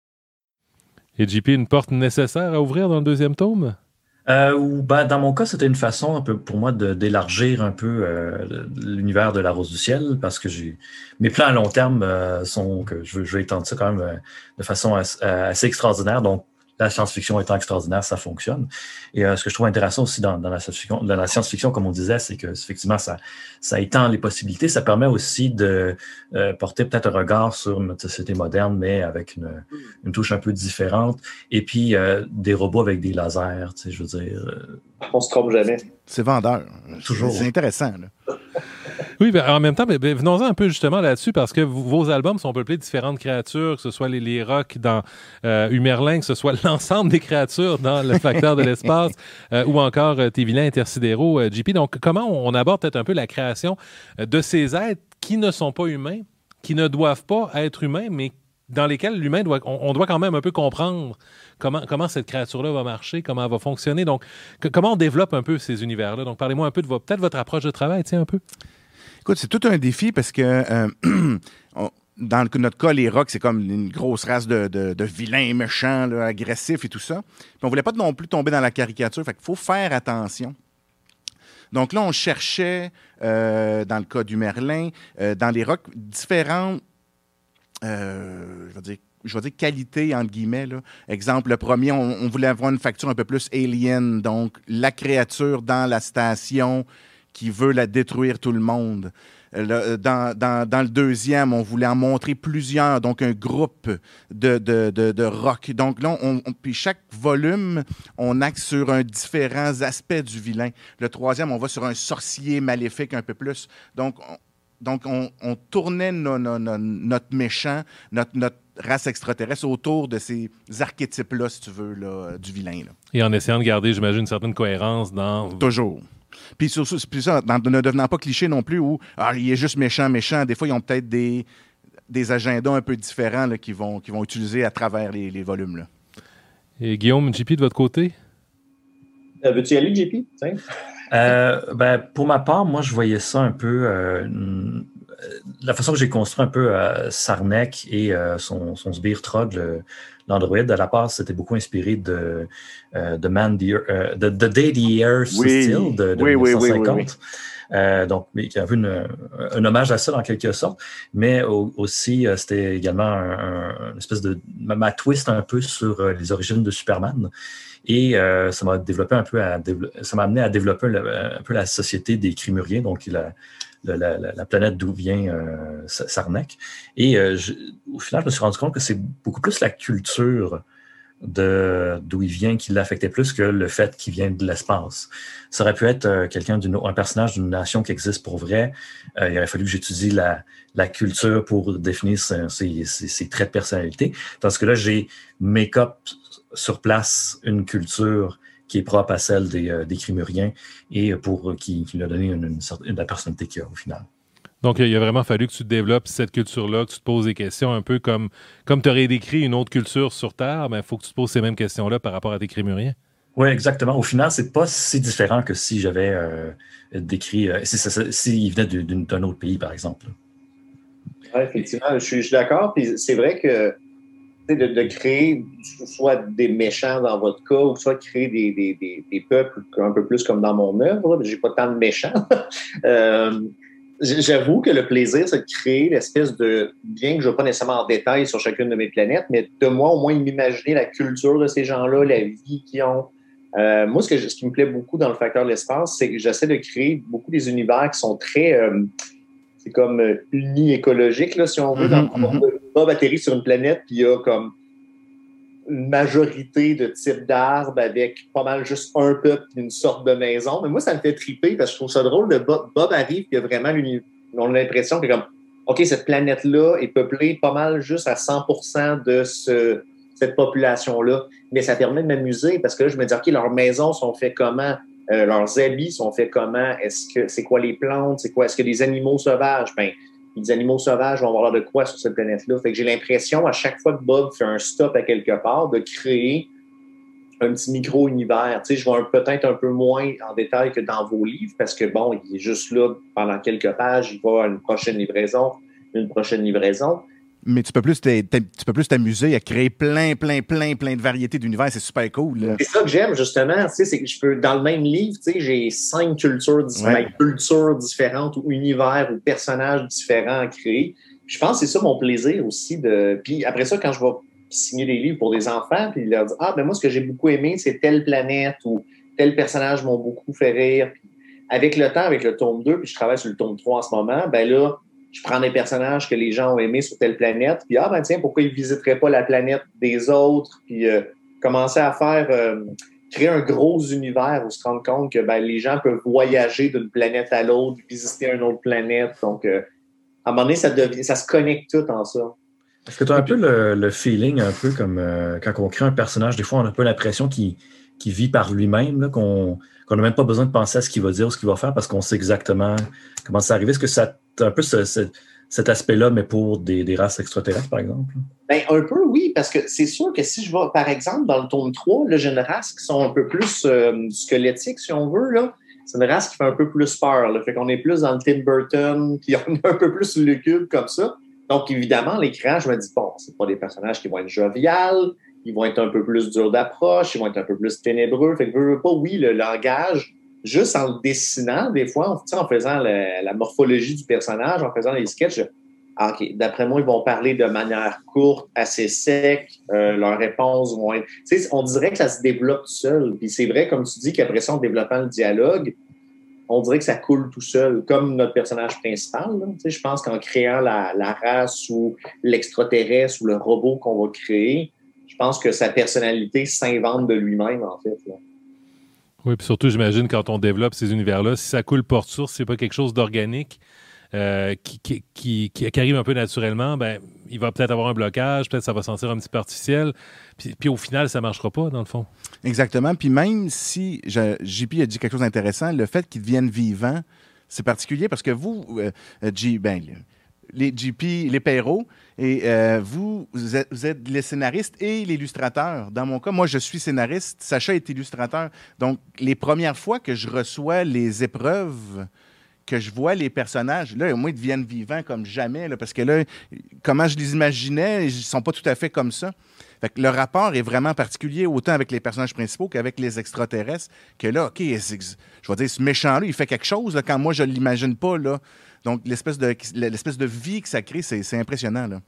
Et J P, une porte nécessaire à ouvrir dans le deuxième tome? Euh, ou, ben, dans mon cas, c'était une façon un peu pour moi de, d'élargir un peu euh, l'univers de La Rose du Ciel, parce que j'ai mes plans à long terme euh, sont que je veux, je veux étendre ça quand même euh, de façon assez, assez extraordinaire. Donc, la science-fiction étant extraordinaire, ça fonctionne. Et euh, ce que je trouve intéressant aussi dans, dans, la, science-fiction, dans la science-fiction, comme on disait, c'est que effectivement, ça, ça étend les possibilités. Ça permet aussi de euh, porter peut-être un regard sur notre société moderne, mais avec une, une touche un peu différente. Et puis, euh, des robots avec des lasers, tu sais, je veux dire... Euh, on se trompe jamais. C'est vendeur. Toujours. C'est, c'est intéressant, là. Oui, ben, en même temps, ben, ben, venons-en un peu justement là-dessus, parce que v- vos albums sont peuplés de différentes créatures, que ce soit les, les rocs dans euh, Humerlin, que ce soit l'ensemble des créatures dans Le Facteur de l'espace, euh, ou encore euh, tes vilains intersidéraux, euh, J P. Donc, comment on aborde peut-être un peu la création euh, de ces êtres qui ne sont pas humains, qui ne doivent pas être humains, mais dans lesquels l'humain doit, on, on doit quand même un peu comprendre comment, comment cette créature-là va marcher, comment elle va fonctionner. Donc, que, comment on développe un peu ces univers-là? Donc, parlez-moi un peu de vo- peut-être votre approche de travail, tiens, un peu. Écoute, c'est tout un défi parce que euh, on, dans le, notre cas, les Rocs, c'est comme une grosse race de, de, de vilains méchants, là, agressifs et tout ça. Puis on voulait pas non plus tomber dans la caricature. Fait qu'il faut faire attention. Donc là, on cherchait, euh, dans le cas du Merlin, euh, dans les Rocs, différentes, euh, je vais dire, je vais dire qualité, entre guillemets. Là. Exemple, le premier, on, on voulait avoir une facture un peu plus alien. Donc, la créature dans la station qui veut la détruire tout le monde. Le, dans, dans, dans le deuxième, on voulait en montrer plusieurs, donc un groupe de, de, de, de rock. Donc là, on, on, puis chaque volume, on axe sur un différents aspects du vilain. Le troisième, on va sur un sorcier maléfique un peu plus. Donc, on, donc on, on tournait no, no, no, notre méchant, notre, notre race extraterrestre autour de ces archétypes-là, si tu veux, là, du vilain. Là. Et en essayant de garder, j'imagine, une certaine cohérence dans... Toujours. Puis, sur, puis ça, dans, ne devenant pas cliché non plus, où ah, il est juste méchant, méchant. Des fois, ils ont peut-être des, des agendas un peu différents là, qu'ils, vont, qu'ils vont utiliser à travers les, les volumes. Là. Et Guillaume, J P, de votre côté? Euh, veux-tu y aller, J P? euh, ben, pour ma part, moi, je voyais ça un peu... Euh, une, la façon que j'ai construit un peu euh, Sarnek et euh, son, son sbire Trog, le, l'androïde, à la base, c'était beaucoup inspiré de, euh, de, Man the, euh, de, de Day the Air oui. Style de, de oui, mille neuf cent cinquante. Oui, oui, oui. Euh, donc, il y avait une, un hommage à ça en quelque sorte, mais au, aussi, euh, c'était également un, un, une espèce de ma, ma twist un peu sur euh, les origines de Superman. Et euh, ça m'a développé un peu à ça m'a amené à développer le, un peu la société des Crimuriens, donc la, la, la, la planète d'où vient euh, Sarnek. Et euh, je, au final, je me suis rendu compte que c'est beaucoup plus la culture de, d'où il vient qui l'affectait plus que le fait qu'il vienne de l'espace. Ça aurait pu être euh, quelqu'un d'une, un personnage d'une nation qui existe pour vrai. Euh, il aurait fallu que j'étudie la, la culture pour définir ses, ses, ses traits de personnalité. Tandis que là, j'ai make-up sur place une culture qui est propre à celle des, euh, des Crimuriens et pour, qui, qui lui a donné une, une, une, la personnalité qu'il a au final. Donc, il a vraiment fallu que tu développes cette culture-là, que tu te poses des questions un peu comme, comme tu aurais décrit une autre culture sur Terre, mais il faut que tu te poses ces mêmes questions-là par rapport à tes Crimuriens. Oui, exactement. Au final, c'est pas si différent que si j'avais euh, décrit, euh, s'il si, si venait d'une, d'un autre pays, par exemple. Oui, effectivement, je suis, je suis d'accord. Puis c'est vrai que de, de créer soit des méchants dans votre cas, ou soit créer des, des, des, des peuples un peu plus comme dans mon œuvre, j'ai pas tant de méchants. euh, J'avoue que le plaisir, c'est de créer l'espèce de, bien que je ne vais pas nécessairement en détail sur chacune de mes planètes, mais de moi, au moins, m'imaginer la culture de ces gens-là, la vie qu'ils ont. Euh, moi, ce, que je, ce qui me plaît beaucoup dans le facteur de l'espace, c'est que j'essaie de créer beaucoup des univers qui sont très, euh, c'est comme euh, uni-écologiques, là, si on veut. Mm-hmm, dans mm-hmm. Bob atterrit sur une planète, puis il y a comme une majorité de types d'arbres avec pas mal juste un peuple et une sorte de maison. Mais moi, ça me fait triper parce que je trouve ça drôle de Bob, Bob arrive et il y a vraiment l'univers. On a l'impression que comme, OK, cette planète-là est peuplée pas mal juste à cent pour cent de ce, cette population-là. Mais ça permet de m'amuser parce que là, je me dis, OK, leurs maisons sont faites comment? Euh, leurs habits sont faits comment? Est-ce que c'est quoi les plantes? C'est quoi? Est-ce que des animaux sauvages? Ben, les animaux sauvages vont avoir de quoi sur cette planète-là. Fait que j'ai l'impression, à chaque fois que Bob fait un stop à quelque part, de créer un petit micro-univers. Tu sais, je vais peut-être un peu moins en détail que dans vos livres, parce que, bon, il est juste là pendant quelques pages, il va à une prochaine livraison, une prochaine livraison. Mais tu peux plus tu peux plus t'amuser à créer plein, plein, plein, plein de variétés d'univers. C'est super cool. Là. C'est ça que j'aime, justement. Tu sais, c'est que je peux, dans le même livre, tu sais, j'ai cinq cultures, ouais. cultures différentes ou univers ou personnages différents à créer. Je pense que c'est ça mon plaisir aussi. De... Puis après ça, quand je vais signer des livres pour des enfants, puis leur dire, ah, ben moi, ce que j'ai beaucoup aimé, c'est telle planète ou tel personnage m'ont beaucoup fait rire. Puis avec le temps, avec le tome deux, puis je travaille sur le tome trois en ce moment, ben là, je prends des personnages que les gens ont aimés sur telle planète, puis ah ben tiens, pourquoi ils visiteraient pas la planète des autres, puis euh, commencer à faire, euh, créer un gros univers où se rendre compte que ben, les gens peuvent voyager d'une planète à l'autre, visiter une autre planète, donc euh, à un moment donné, ça, devient, ça se connecte tout en ça. Est-ce que tu as un peu le, le feeling, un peu comme euh, quand on crée un personnage, des fois on a un peu l'impression qu'il, qu'il vit par lui-même, là, qu'on qu'on n'a même pas besoin de penser à ce qu'il va dire ou ce qu'il va faire parce qu'on sait exactement comment ça arrive. Est-ce que ça a un peu ce, ce, cet aspect-là, mais pour des, des races extraterrestres, par exemple? Bien, un peu, oui, parce que c'est sûr que si je vais, par exemple, dans le tome trois, là, j'ai une race qui sont un peu plus euh, squelettiques, si on veut, là. C'est une race qui fait un peu plus peur, là. Fait qu'on est plus dans le Tim Burton, puis on est un peu plus lugubre comme ça. Donc, évidemment, l'écran, je me dis, bon, c'est pas des personnages qui vont être joviales, ils vont être un peu plus durs d'approche, ils vont être un peu plus ténébreux. Fait que, veux, veux pas, oui, le langage, juste en le dessinant, des fois, en faisant la, la morphologie du personnage, en faisant les sketchs, ah, OK, d'après moi, ils vont parler de manière courte, assez sec, euh, leurs réponses vont être... Tu sais, on dirait que ça se développe tout seul. Puis c'est vrai, comme tu dis, qu'après ça, en développant le dialogue, on dirait que ça coule tout seul, comme notre personnage principal. Là. Tu sais, je pense qu'en créant la, la race ou l'extraterrestre ou le robot qu'on va créer, je pense que sa personnalité s'invente de lui-même, en fait. Là. Oui, puis surtout, j'imagine, quand on développe ces univers-là, si ça coule porte-source, c'est pas quelque chose d'organique euh, qui, qui, qui, qui arrive un peu naturellement, ben, il va peut-être avoir un blocage, peut-être ça va sentir un petit peu artificiel, puis, puis au final, ça marchera pas, dans le fond. Exactement. Puis même si je, J P a dit quelque chose d'intéressant, le fait qu'ils deviennent vivants, c'est particulier parce que vous, euh, J, ben, les J P, les Perrault, et euh, vous, vous êtes, vous êtes les scénaristes et l'illustrateur. Dans mon cas, moi, je suis scénariste, Sacha est illustrateur. Donc, les premières fois que je reçois les épreuves, que je vois les personnages, là, au moins, ils deviennent vivants comme jamais, là, parce que là, comment je les imaginais, ils ne sont pas tout à fait comme ça. Fait que le rapport est vraiment particulier, autant avec les personnages principaux qu'avec les extraterrestres, que là, OK, je vais dire, ce méchant-là, il fait quelque chose là, quand moi, je ne l'imagine pas, là. Donc, l'espèce de, l'espèce de vie que ça crée, c'est, c'est impressionnant, là.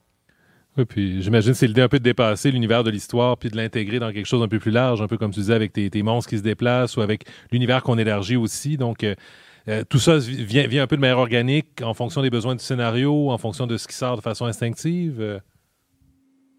Oui, puis j'imagine que c'est l'idée un peu de dépasser l'univers de l'histoire puis de l'intégrer dans quelque chose un peu plus large, un peu comme tu disais, avec tes, tes monstres qui se déplacent ou avec l'univers qu'on élargit aussi. Donc, euh, euh, tout ça vient, vient un peu de manière organique en fonction des besoins du scénario, en fonction de ce qui sort de façon instinctive. Euh.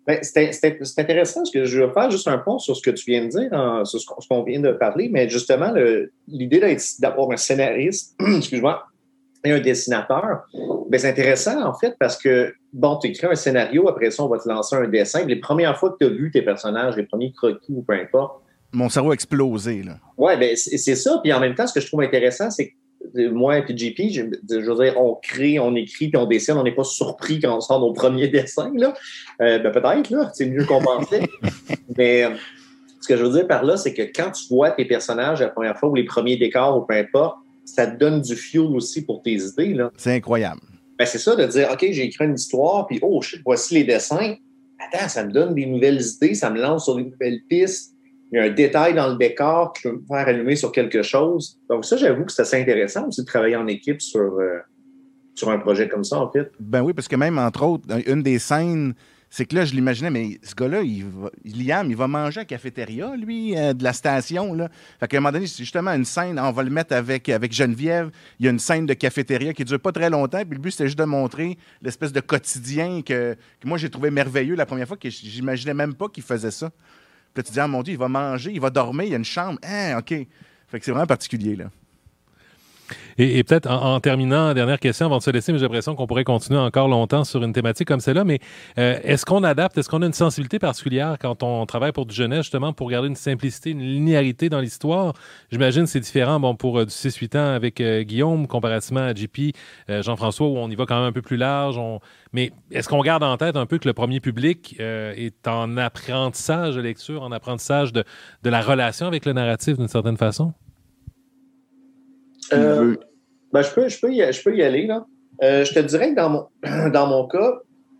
Ben, c'est, c'est, c'est intéressant parce que je vais faire juste un pont sur ce que tu viens de dire, hein, sur ce qu'on, ce qu'on vient de parler, mais justement, le, l'idée d'être, d'avoir un scénariste, excuse-moi, et un dessinateur, ben, c'est intéressant en fait parce que, bon, tu écris un scénario, après ça, on va te lancer un dessin. Les premières fois que tu as vu tes personnages, les premiers croquis ou peu importe. Mon cerveau a explosé, là. Oui, ben, c'est, c'est ça. Puis en même temps, ce que je trouve intéressant, c'est que moi et J P, je, je veux dire, on crée, on écrit, puis on dessine, on n'est pas surpris quand on sort nos premiers dessins, là. Euh, ben peut-être, là, c'est mieux qu'on pensait. Mais ce que je veux dire par là, c'est que quand tu vois tes personnages la première fois ou les premiers décors ou peu importe, ça te donne du fuel aussi pour tes idées, là. C'est incroyable. Ben c'est ça, de dire, OK, j'ai écrit une histoire, puis oh, voici les dessins. Attends, ça me donne des nouvelles idées, ça me lance sur des nouvelles pistes. Il y a un détail dans le décor qui peut me faire allumer sur quelque chose. Donc ça, j'avoue que c'est assez intéressant aussi de travailler en équipe sur, euh, sur un projet comme ça, en fait. Ben oui, parce que même, entre autres, une des scènes, c'est que là, je l'imaginais, mais ce gars-là, il va, Liam, il va manger à la cafétéria, lui, euh, de la station, là. Fait qu'à un moment donné, c'est justement une scène, on va le mettre avec, avec Geneviève, il y a une scène de cafétéria qui dure pas très longtemps, puis le but, c'était juste de montrer l'espèce de quotidien que, que moi, j'ai trouvé merveilleux la première fois, que j'imaginais même pas qu'il faisait ça. Puis là, tu dis, ah mon Dieu, il va manger, il va dormir, il y a une chambre. Ah, OK. Fait que c'est vraiment particulier, là. Et, et peut-être en, en terminant, dernière question avant de se laisser, mais j'ai l'impression qu'on pourrait continuer encore longtemps sur une thématique comme celle-là, mais euh, est-ce qu'on adapte, est-ce qu'on a une sensibilité particulière quand on travaille pour du jeunesse, justement, pour garder une simplicité, une linéarité dans l'histoire? J'imagine que c'est différent bon, pour euh, du six huit ans avec euh, Guillaume, comparativement à J P, euh, Jean-François, où on y va quand même un peu plus large. On... Mais est-ce qu'on garde en tête un peu que le premier public euh, est en apprentissage de lecture, en apprentissage de, de la relation avec le narratif d'une certaine façon? Euh, ben, je, peux, je, peux y, je peux y aller. Là. Euh, je te dirais que dans mon, dans mon cas,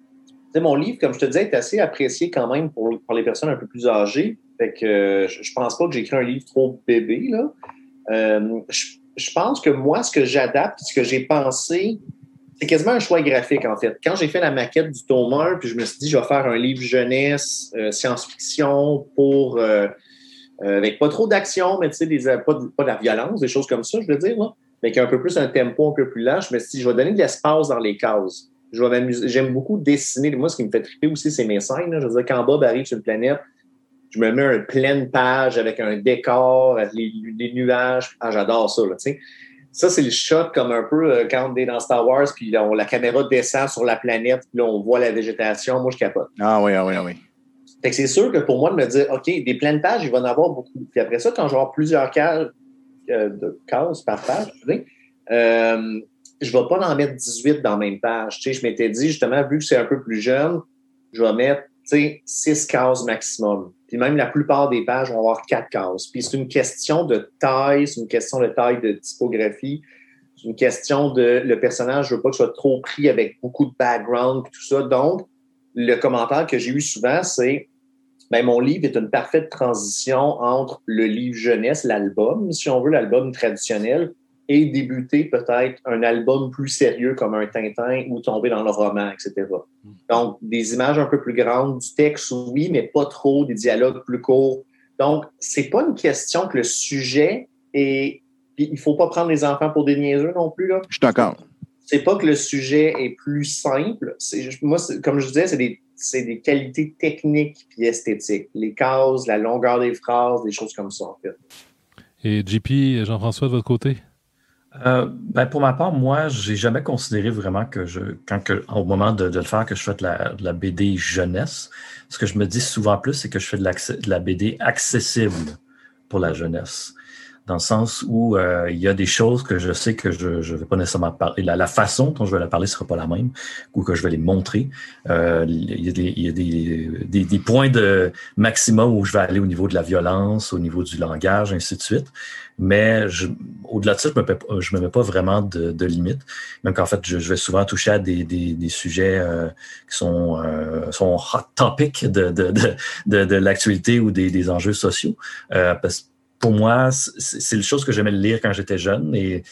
mon livre, comme je te disais, est assez apprécié quand même pour, pour les personnes un peu plus âgées. Fait que euh, je, je pense pas que j'ai écrit un livre trop bébé. Là. Euh, je, je pense que moi, ce que j'adapte, ce que j'ai pensé, c'est quasiment un choix graphique, en fait. Quand j'ai fait la maquette du tome un, puis je me suis dit, je vais faire un livre jeunesse, euh, science-fiction pour... Euh, Euh, avec pas trop d'action, mais tu sais, des, pas, de, pas de la violence, des choses comme ça, je veux dire, là, mais qui a un peu plus un tempo un peu plus lent. Je me suis dit, je vais donner de l'espace dans les cases. Je vais m'amuser. J'aime beaucoup dessiner. Moi, ce qui me fait triper aussi, c'est mes scènes. Là. Je veux dire, quand Bob arrive sur une planète, je me mets une pleine page avec un décor, avec les, les nuages. Ah, j'adore ça, là, tu sais. Ça, c'est le shot comme un peu euh, quand on est dans Star Wars, puis là, on, la caméra descend sur la planète, puis là, on voit la végétation. Moi, je capote. Ah oui, ah oui, ah oui. Fait que c'est sûr que pour moi, de me dire, OK, des pleines pages, il va en avoir beaucoup. Puis après ça, quand je vais avoir plusieurs cases, euh, de cases par page, tu sais, euh, je ne vais pas en mettre dix-huit dans la même page. Tu sais, je m'étais dit, justement, vu que c'est un peu plus jeune, je vais mettre, tu sais, six cases maximum. Puis même la plupart des pages vont avoir quatre cases. Puis c'est une question de taille, c'est une question de taille de typographie, c'est une question de, le personnage, je veux pas que ce soit trop pris avec beaucoup de background et tout ça. Donc, le commentaire que j'ai eu souvent, c'est ben, mon livre est une parfaite transition entre le livre jeunesse, l'album, si on veut, l'album traditionnel, et débuter peut-être un album plus sérieux comme un Tintin ou tomber dans le roman, et cetera. Donc, des images un peu plus grandes, du texte, oui, mais pas trop, des dialogues plus courts. Donc, c'est pas une question que le sujet est... Puis, il faut pas prendre les enfants pour des niaiseux non plus, là. Je suis d'accord. C'est pas que le sujet est plus simple. C'est, moi, c'est, comme je disais, c'est des, c'est des qualités techniques et esthétiques. Les cases, la longueur des phrases, des choses comme ça, en fait. Et J P, Jean-François, de votre côté? Euh, ben pour ma part, moi, j'ai jamais considéré vraiment que je, quand que, au moment de, de le faire, que je fais de la, de la B D jeunesse. Ce que je me dis souvent plus, c'est que je fais de, de la B D accessible pour la jeunesse. Dans le sens où euh, il y a des choses que je sais que je ne vais pas nécessairement parler. La, la façon dont je vais la parler ne sera pas la même ou que je vais les montrer. Euh, il y a, des, il y a des, des, des points de maximum où je vais aller au niveau de la violence, au niveau du langage, ainsi de suite. Mais je, au-delà de ça, je me, je me mets pas vraiment de, de limites. Même qu'en fait, je, je vais souvent toucher à des, des, des sujets euh, qui sont, euh, sont hot topic de, de, de, de, de l'actualité ou des, des enjeux sociaux. Euh, parce que pour moi, c'est, c'est une chose que j'aimais lire quand j'étais jeune et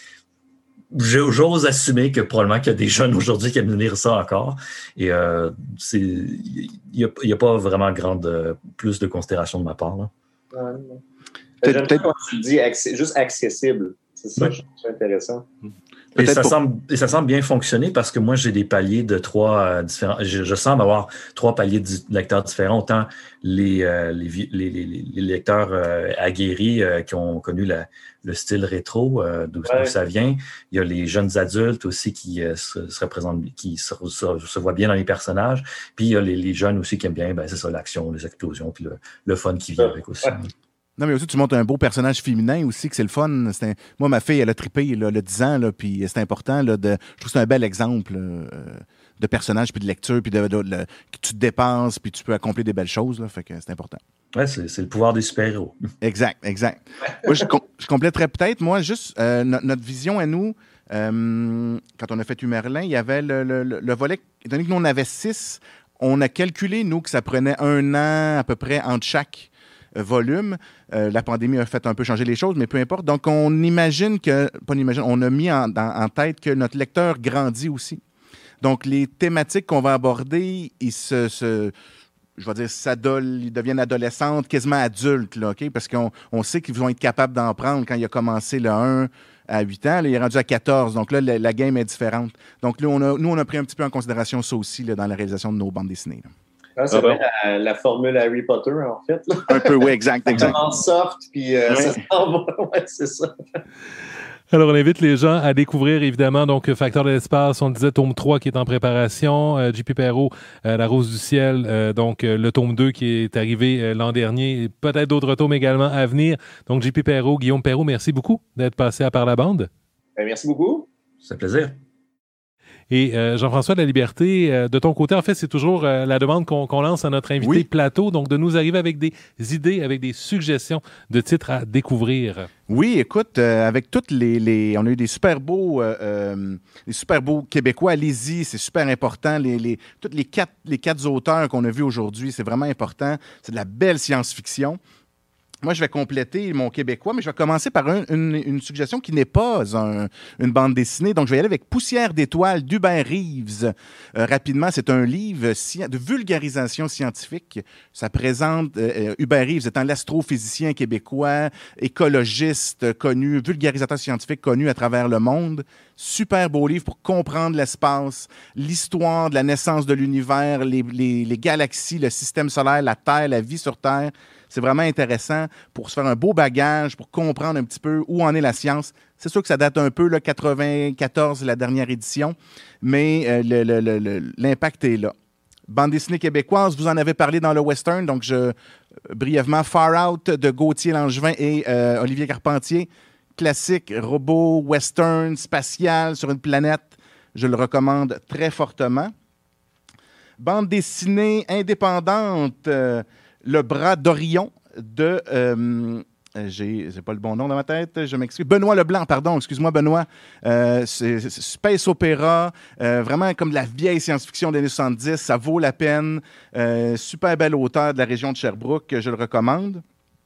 j'ose assumer que probablement qu'il y a des jeunes aujourd'hui qui aiment lire ça encore. Et euh, c'est, il n'y a, a pas vraiment grande, plus de considération de ma part, là. Ouais, ouais. J'aime peut-être quand tu dis accès, juste accessible. C'est ça, oui. Je trouve ça intéressant. Et ça, pour... semble, et ça semble bien fonctionner parce que moi, j'ai des paliers de trois euh, différents. Je, je semble avoir trois paliers de lecteurs différents, autant les, euh, les, les, les, les lecteurs euh, aguerris euh, qui ont connu la, le style rétro, euh, d'où Ouais. ça vient. Il y a les jeunes adultes aussi qui euh, se, se représentent, qui se, se, se voient bien dans les personnages. Puis il y a les, les jeunes aussi qui aiment bien, ben, c'est ça, l'action, les explosions, puis le, le fun qui vient avec aussi. Ouais. Non, mais aussi, tu montres un beau personnage féminin aussi, que c'est le fun. Un... Moi, ma fille, elle a trippé, là, le dix ans, là, puis c'est important. Là, de... Je trouve que c'est un bel exemple euh, de personnage, puis de lecture, puis de, de, de, de, que tu te dépenses, puis tu peux accomplir des belles choses. Là, fait que c'est important. Oui, c'est, c'est le pouvoir des super-héros. Exact, exact. Moi, je, com- je compléterais peut-être, moi, juste euh, no- notre vision à nous, euh, quand on a fait Humerlin, il y avait le, le, le, le volet, étant donné que nous, on avait six, on a calculé, nous, que ça prenait un an à peu près entre chaque volume. Euh, la pandémie a fait un peu changer les choses, mais peu importe. Donc, on imagine que, pas on imagine, on a mis en, en, en tête que notre lecteur grandit aussi. Donc, les thématiques qu'on va aborder, ils se, se je vais dire, s'adol, ils deviennent adolescentes, quasiment adultes, là, OK? Parce qu'on on sait qu'ils vont être capables d'en prendre quand il a commencé le un à huit ans. Là, il est rendu à quatorze. Donc là, la, la game est différente. Donc là, on a, nous, on a pris un petit peu en considération ça aussi là, dans la réalisation de nos bandes dessinées. Là. Ah, c'est ah, vrai, la, la formule Harry Potter, en fait. Là. Un peu, oui, exact. exact. Ça commence soft, puis euh, ouais. ça s'en va. Ouais, c'est ça. Alors, on invite les gens à découvrir, évidemment, donc Facteur de l'espace, on disait tome trois qui est en préparation, euh, J P Perrault, euh, La Rose du ciel, euh, donc euh, le tome deux qui est arrivé euh, l'an dernier, et peut-être d'autres tomes également à venir. Donc, J P Perrault, Guillaume Perrault, merci beaucoup d'être passé à Par la bande. Ben, merci beaucoup. C'est un plaisir. Et euh, Jean-François de la Liberté, euh, de ton côté, en fait, c'est toujours euh, la demande qu'on, qu'on lance à notre invité oui. plateau, donc de nous arriver avec des idées, avec des suggestions de titres à découvrir. Oui, écoute, euh, avec toutes les, les... On a eu des super beaux... Euh, euh, des super beaux Québécois. Allez-y, c'est super important. Les, les, toutes les quatre, les quatre auteurs qu'on a vus aujourd'hui, c'est vraiment important. C'est de la belle science-fiction. Moi, je vais compléter mon québécois, mais je vais commencer par un, une, une suggestion qui n'est pas un, une bande dessinée. Donc, je vais y aller avec Poussière d'étoiles d'Hubert Reeves. Euh, rapidement, c'est un livre sci- de vulgarisation scientifique. Ça présente euh, Hubert Reeves étant l'astrophysicien québécois, écologiste connu, vulgarisateur scientifique connu à travers le monde. Super beau livre pour comprendre l'espace, l'histoire de la naissance de l'univers, les, les, les galaxies, le système solaire, la Terre, la vie sur Terre. C'est vraiment intéressant pour se faire un beau bagage, pour comprendre un petit peu où en est la science. C'est sûr que ça date un peu, là, quatre-vingt-quatorze, la dernière édition, mais euh, le, le, le, le, l'impact est là. Bande dessinée québécoise, vous en avez parlé dans le western, donc je brièvement, Far Out de Gauthier Langevin et euh, Olivier Carpentier. Classique, robot, western, spatial sur une planète. Je le recommande très fortement. Bande dessinée indépendante, euh, Le bras d'Orion de... Euh, j'ai, j'ai pas le bon nom dans ma tête, je m'excuse. Benoît Leblanc, pardon, excuse-moi Benoît. Euh, c'est, c'est Space Opera, euh, vraiment comme de la vieille science-fiction des années soixante-dix, ça vaut la peine. Euh, super bel auteur de la région de Sherbrooke, je le recommande.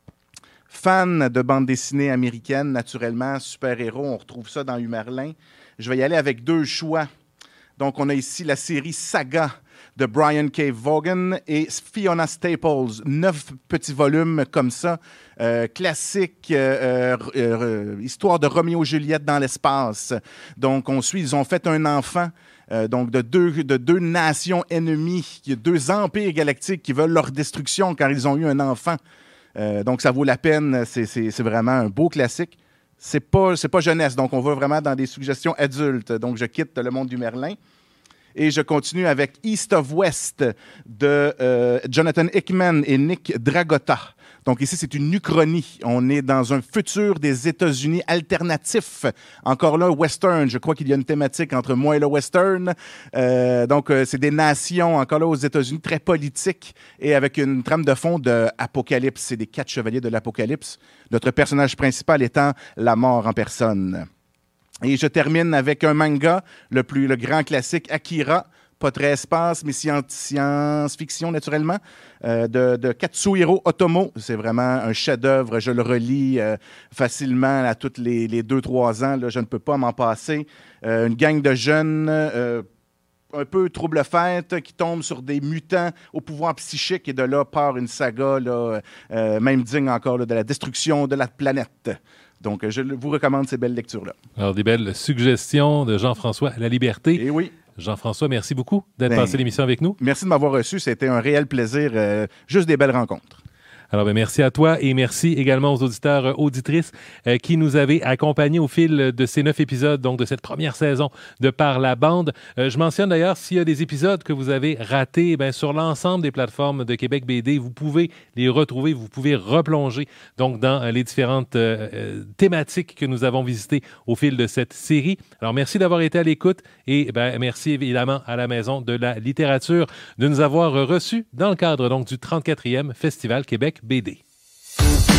Fan de bande dessinée américaine, naturellement, super-héros, on retrouve ça dans Humerlin. Je vais y aller avec deux choix. Donc, on a ici la série Saga de Brian K. Vaughan et Fiona Staples. Neuf petits volumes comme ça. Euh, classique, euh, euh, euh, histoire de Roméo et Juliette dans l'espace. Donc, on suit, ils ont fait un enfant. Euh, donc, de deux, de deux nations ennemies, deux empires galactiques qui veulent leur destruction car ils ont eu un enfant. Euh, donc, ça vaut la peine. C'est, c'est, c'est vraiment un beau classique. C'est pas, c'est pas jeunesse, donc on va vraiment dans des suggestions adultes. Donc, je quitte le monde du Merlin. Et je continue avec East of West de euh, Jonathan Hickman et Nick Dragotta. Donc ici, c'est une uchronie. On est dans un futur des États-Unis alternatif. Encore là, western. Je crois qu'il y a une thématique entre moi et le western. Euh, donc, euh, c'est des nations, encore là, aux États-Unis, très politiques et avec une trame de fond de Apocalypse. C'est des quatre chevaliers de l'Apocalypse. Notre personnage principal étant la mort en personne. Et je termine avec un manga, le plus le grand classique, Akira, pas très espace, mais science-fiction naturellement, euh, de, de Katsuhiro Otomo. C'est vraiment un chef-d'œuvre, je le relis euh, facilement à toutes les, les deux trois ans, là, je ne peux pas m'en passer. Euh, une gang de jeunes... Euh, un peu trouble-fête, qui tombent sur des mutants au pouvoir psychique, et de là part une saga, là, euh, même digne encore là, de la destruction de la planète. Donc, je vous recommande ces belles lectures-là. Alors, des belles suggestions de Jean-François Laliberté. Et oui. Jean-François, merci beaucoup d'être Ben, passé l'émission avec nous. Merci de m'avoir reçu. C'était un réel plaisir. Euh, juste des belles rencontres. Alors, ben, merci à toi et merci également aux auditeurs, euh, auditrices euh, qui nous avaient accompagnés au fil de ces neuf épisodes, donc de cette première saison de Par la bande. Euh, je mentionne d'ailleurs, s'il y a des épisodes que vous avez ratés, ben, sur l'ensemble des plateformes de Québec B D, vous pouvez les retrouver, vous pouvez replonger donc dans euh, les différentes euh, euh, thématiques que nous avons visitées au fil de cette série. Alors, merci d'avoir été à l'écoute et ben, merci évidemment à la Maison de la littérature de nous avoir reçus dans le cadre donc du trente-quatrième Festival Québec B D.